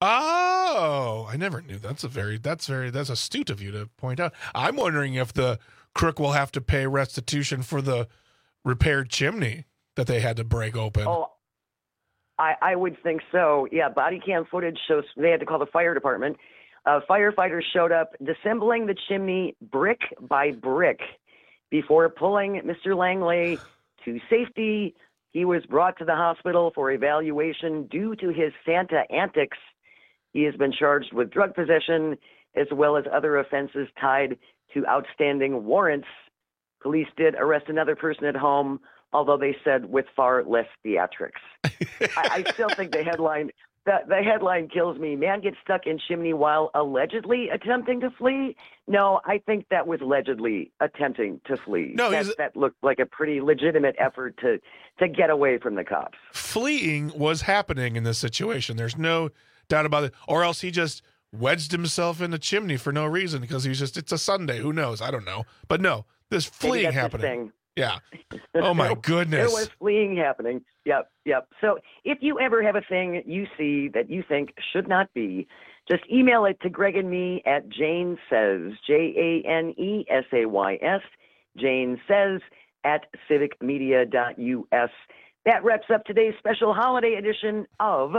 Oh, I never knew. That's a very, that's very, that's astute of you to point out. I'm wondering if the crook will have to pay restitution for the repaired chimney that they had to break open. Oh, I, I would think so. Yeah, body cam footage shows they had to call the fire department. Uh, firefighters showed up disassembling the chimney brick by brick before pulling Mister Langley to safety. He was brought to the hospital for evaluation due to his Santa antics. He has been charged with drug possession as well as other offenses tied to outstanding warrants. Police did arrest another person at home, although they said with far less theatrics. I, I still think the headline the, the headline kills me. Man gets stuck in chimney while allegedly attempting to flee. No, I think that was allegedly attempting to flee. No, that, that looked like a pretty legitimate effort to to get away from the cops. Fleeing was happening in this situation. There's no doubt about it. Or else he just wedged himself in the chimney for no reason because he's just, it's a Sunday. Who knows? I don't know. But no, there's fleeing happening. Yeah. Oh, my goodness. There was fleeing happening. Yep, yep. So if you ever have a thing you see that you think should not be, just email it to Greg and me at Jane Says, J A N E S A Y S, Jane Says at civic media dot U S. That wraps up today's special holiday edition of...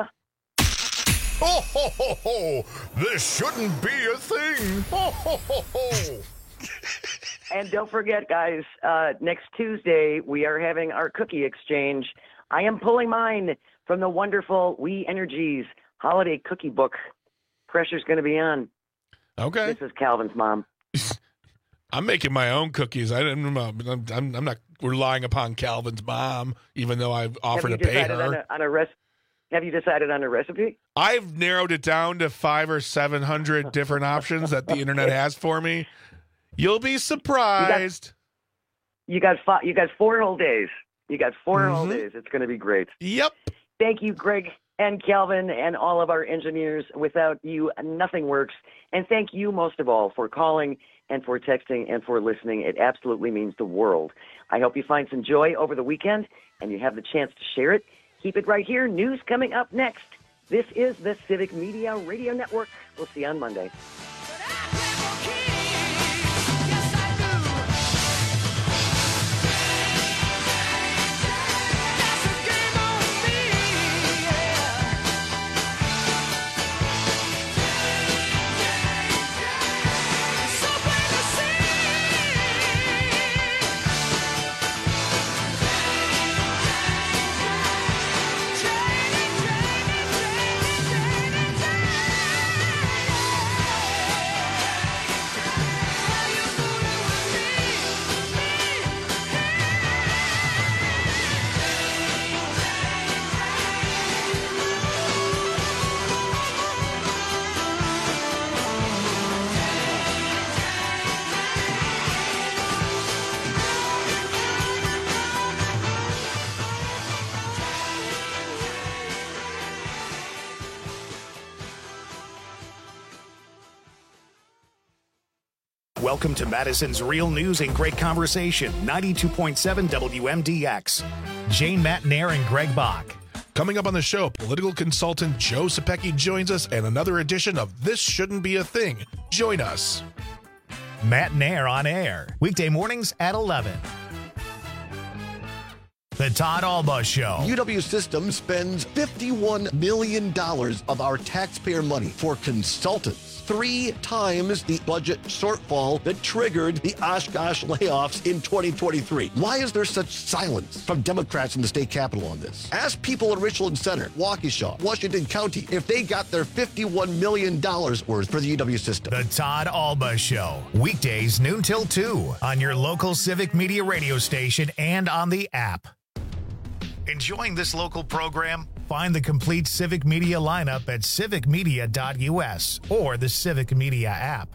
Ho, ho, ho, ho! This shouldn't be a thing! Ho, ho, ho, ho! And don't forget, guys, uh, next Tuesday, we are having our cookie exchange. I am pulling mine from the wonderful We Energies holiday cookie book. Pressure's going to be on. Okay. This is Calvin's mom. I'm making my own cookies. I didn't. I'm, I'm, I'm not relying upon Calvin's mom, even though I've offered to pay her. On a, on a res- have you decided on a recipe? I've narrowed it down to five or seven hundred different options that the internet has for me. You'll be surprised. You got, you got, five, you got four whole days. You got four mm-hmm. whole days. It's going to be great. Yep. Thank you, Greg. and Calvin and all of our engineers. Without you, nothing works. And thank you most of all for calling and for texting and for listening. It absolutely means the world. I hope you find some joy over the weekend and you have the chance to share it. Keep it right here. News coming up next. This is the Civic Media Radio Network. We'll see you on Monday. Welcome to Madison's Real News and Great Conversation, ninety-two point seven W M D X. Jane Matnair and Greg Bach. Coming up on the show, political consultant Joe Sapecki joins us and another edition of This Shouldn't Be a Thing. Join us. Matnair on air, weekday mornings at eleven. The Todd Alba Show. U W Systems spends fifty-one million dollars of our taxpayer money for consultants. Three times the budget shortfall that triggered the Oshkosh layoffs in twenty twenty-three. Why is there such silence from Democrats in the state capitol on this? Ask people in Richland Center, Waukesha, Washington County, if they got their fifty-one million dollars worth for the U W system. The Todd Alba Show. Weekdays noon till two on your local Civic Media radio station and on the app. Enjoying this local program? Find the complete Civic Media lineup at civic media dot U S or the Civic Media app.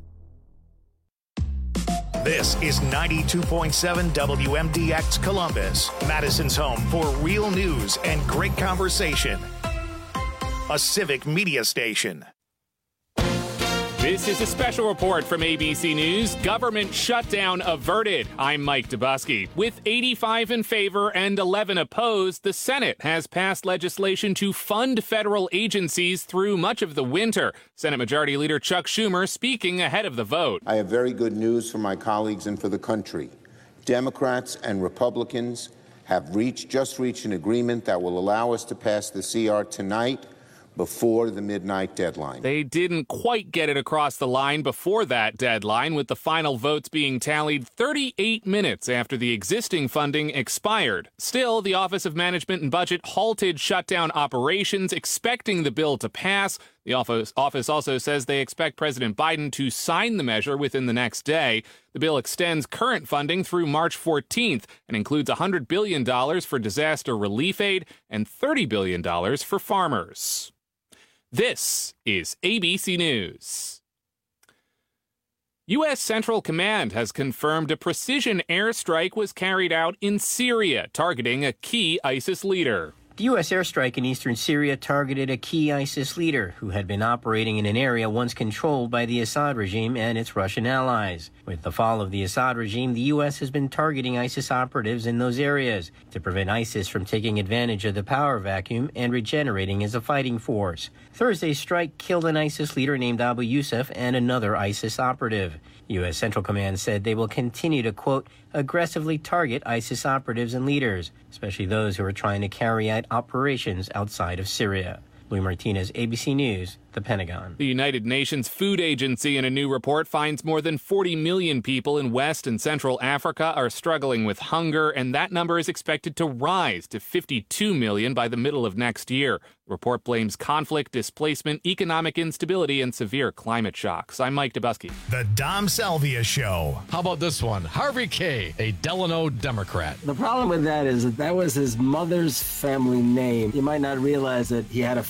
This is ninety-two point seven W M D X Columbus, Madison's home for real news and great conversation. A Civic Media station. This is a special report from A B C News. Government shutdown averted. I'm Mike Dubusky. With eighty-five in favor and eleven opposed, the Senate has passed legislation to fund federal agencies through much of the winter. Senate Majority Leader Chuck Schumer speaking ahead of the vote. I have very good news for my colleagues and for the country. Democrats and Republicans have reached, just reached an agreement that will allow us to pass the C R tonight, before the midnight deadline. They didn't quite get it across the line before that deadline, with the final votes being tallied thirty-eight minutes after the existing funding expired. Still, the Office of Management and Budget halted shutdown operations, expecting the bill to pass. The office, office also says they expect President Biden to sign the measure within the next day. The bill extends current funding through March fourteenth and includes one hundred billion dollars for disaster relief aid and thirty billion dollars for farmers. This is A B C News. U S Central Command has confirmed a precision airstrike was carried out in Syria, targeting a key ISIS leader. The U S airstrike in eastern Syria targeted a key ISIS leader who had been operating in an area once controlled by the Assad regime and its Russian allies. With the fall of the Assad regime, the U S has been targeting ISIS operatives in those areas to prevent ISIS from taking advantage of the power vacuum and regenerating as a fighting force. Thursday's strike killed an ISIS leader named Abu Yusuf and another ISIS operative. U S Central Command said they will continue to, quote, aggressively target ISIS operatives and leaders, especially those who are trying to carry out operations outside of Syria. Louis Martinez, A B C News, the Pentagon. The United Nations Food Agency in a new report finds more than forty million people in West and Central Africa are struggling with hunger, and that number is expected to rise to fifty-two million by the middle of next year. The report blames conflict, displacement, economic instability, and severe climate shocks. I'm Mike Dubusky. The Dom Salvia Show. How about this one? Harvey Kaye, a Delano Democrat. The problem with that is that that was his mother's family name. You might not realize that he had a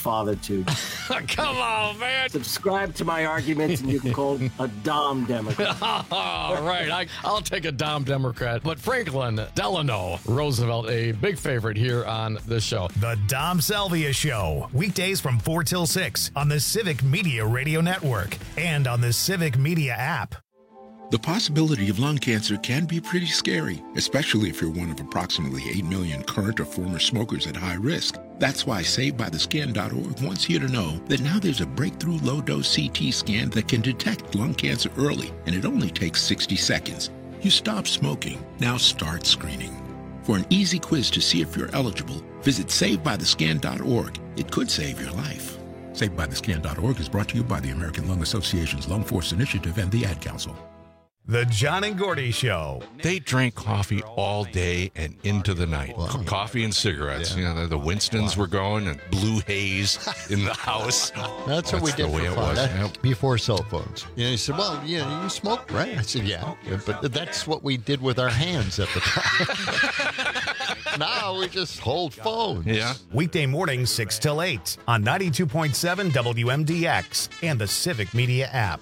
father to. Come on, man. Subscribe to my arguments and you can call a Dom Democrat. All right, I, I'll take a Dom Democrat. But Franklin Delano Roosevelt, a big favorite here on the show. The Dom Salvia Show, weekdays from four till six on the Civic Media Radio Network and on the Civic Media app. The possibility of lung cancer can be pretty scary, especially if you're one of approximately eight million current or former smokers at high risk. That's why Saved By The Skin dot org wants you to know that now there's a breakthrough low-dose C T scan that can detect lung cancer early, and it only takes sixty seconds. You stop smoking, now start screening. For an easy quiz to see if you're eligible, visit Saved By The Skin dot org. It could save your life. Saved By The Skin dot org is brought to you by the American Lung Association's Lung Force Initiative and the Ad Council. The John and Gordy Show. They drank coffee all day and into the night. Co- coffee and cigarettes. Yeah. You know, the, the Winstons were going and blue haze in the house. That's what we did the way for it fun. was. That- Yep. Before cell phones. You know, he said, well, you know, you smoke, right? I said, yeah. yeah. But that's what we did with our hands at the time. Now we just hold phones. Yeah. Weekday mornings, six till eight on ninety-two point seven W M D X and the Civic Media app.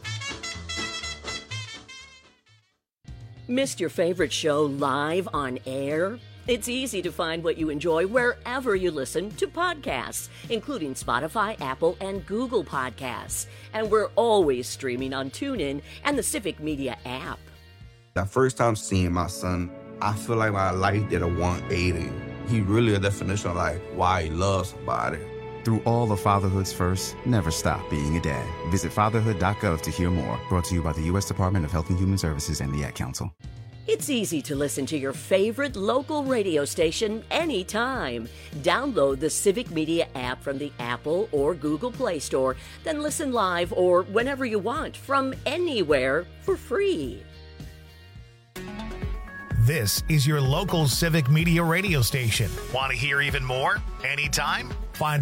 Missed your favorite show live on air? It's easy to find what you enjoy wherever you listen to podcasts, including Spotify, Apple, and Google Podcasts. And we're always streaming on TuneIn and the Civic Media app. The first time seeing my son, I feel like my life did a one eighty. He really a definition of like why he loves somebody. Through all of Fatherhood's first, never stop being a dad. Visit fatherhood dot gov to hear more. Brought to you by the U S Department of Health and Human Services and the Ad Council. It's easy to listen to your favorite local radio station anytime. Download the Civic Media app from the Apple or Google Play Store, then listen live or whenever you want from anywhere for free. This is your local Civic Media radio station. Want to hear even more? Anytime? Find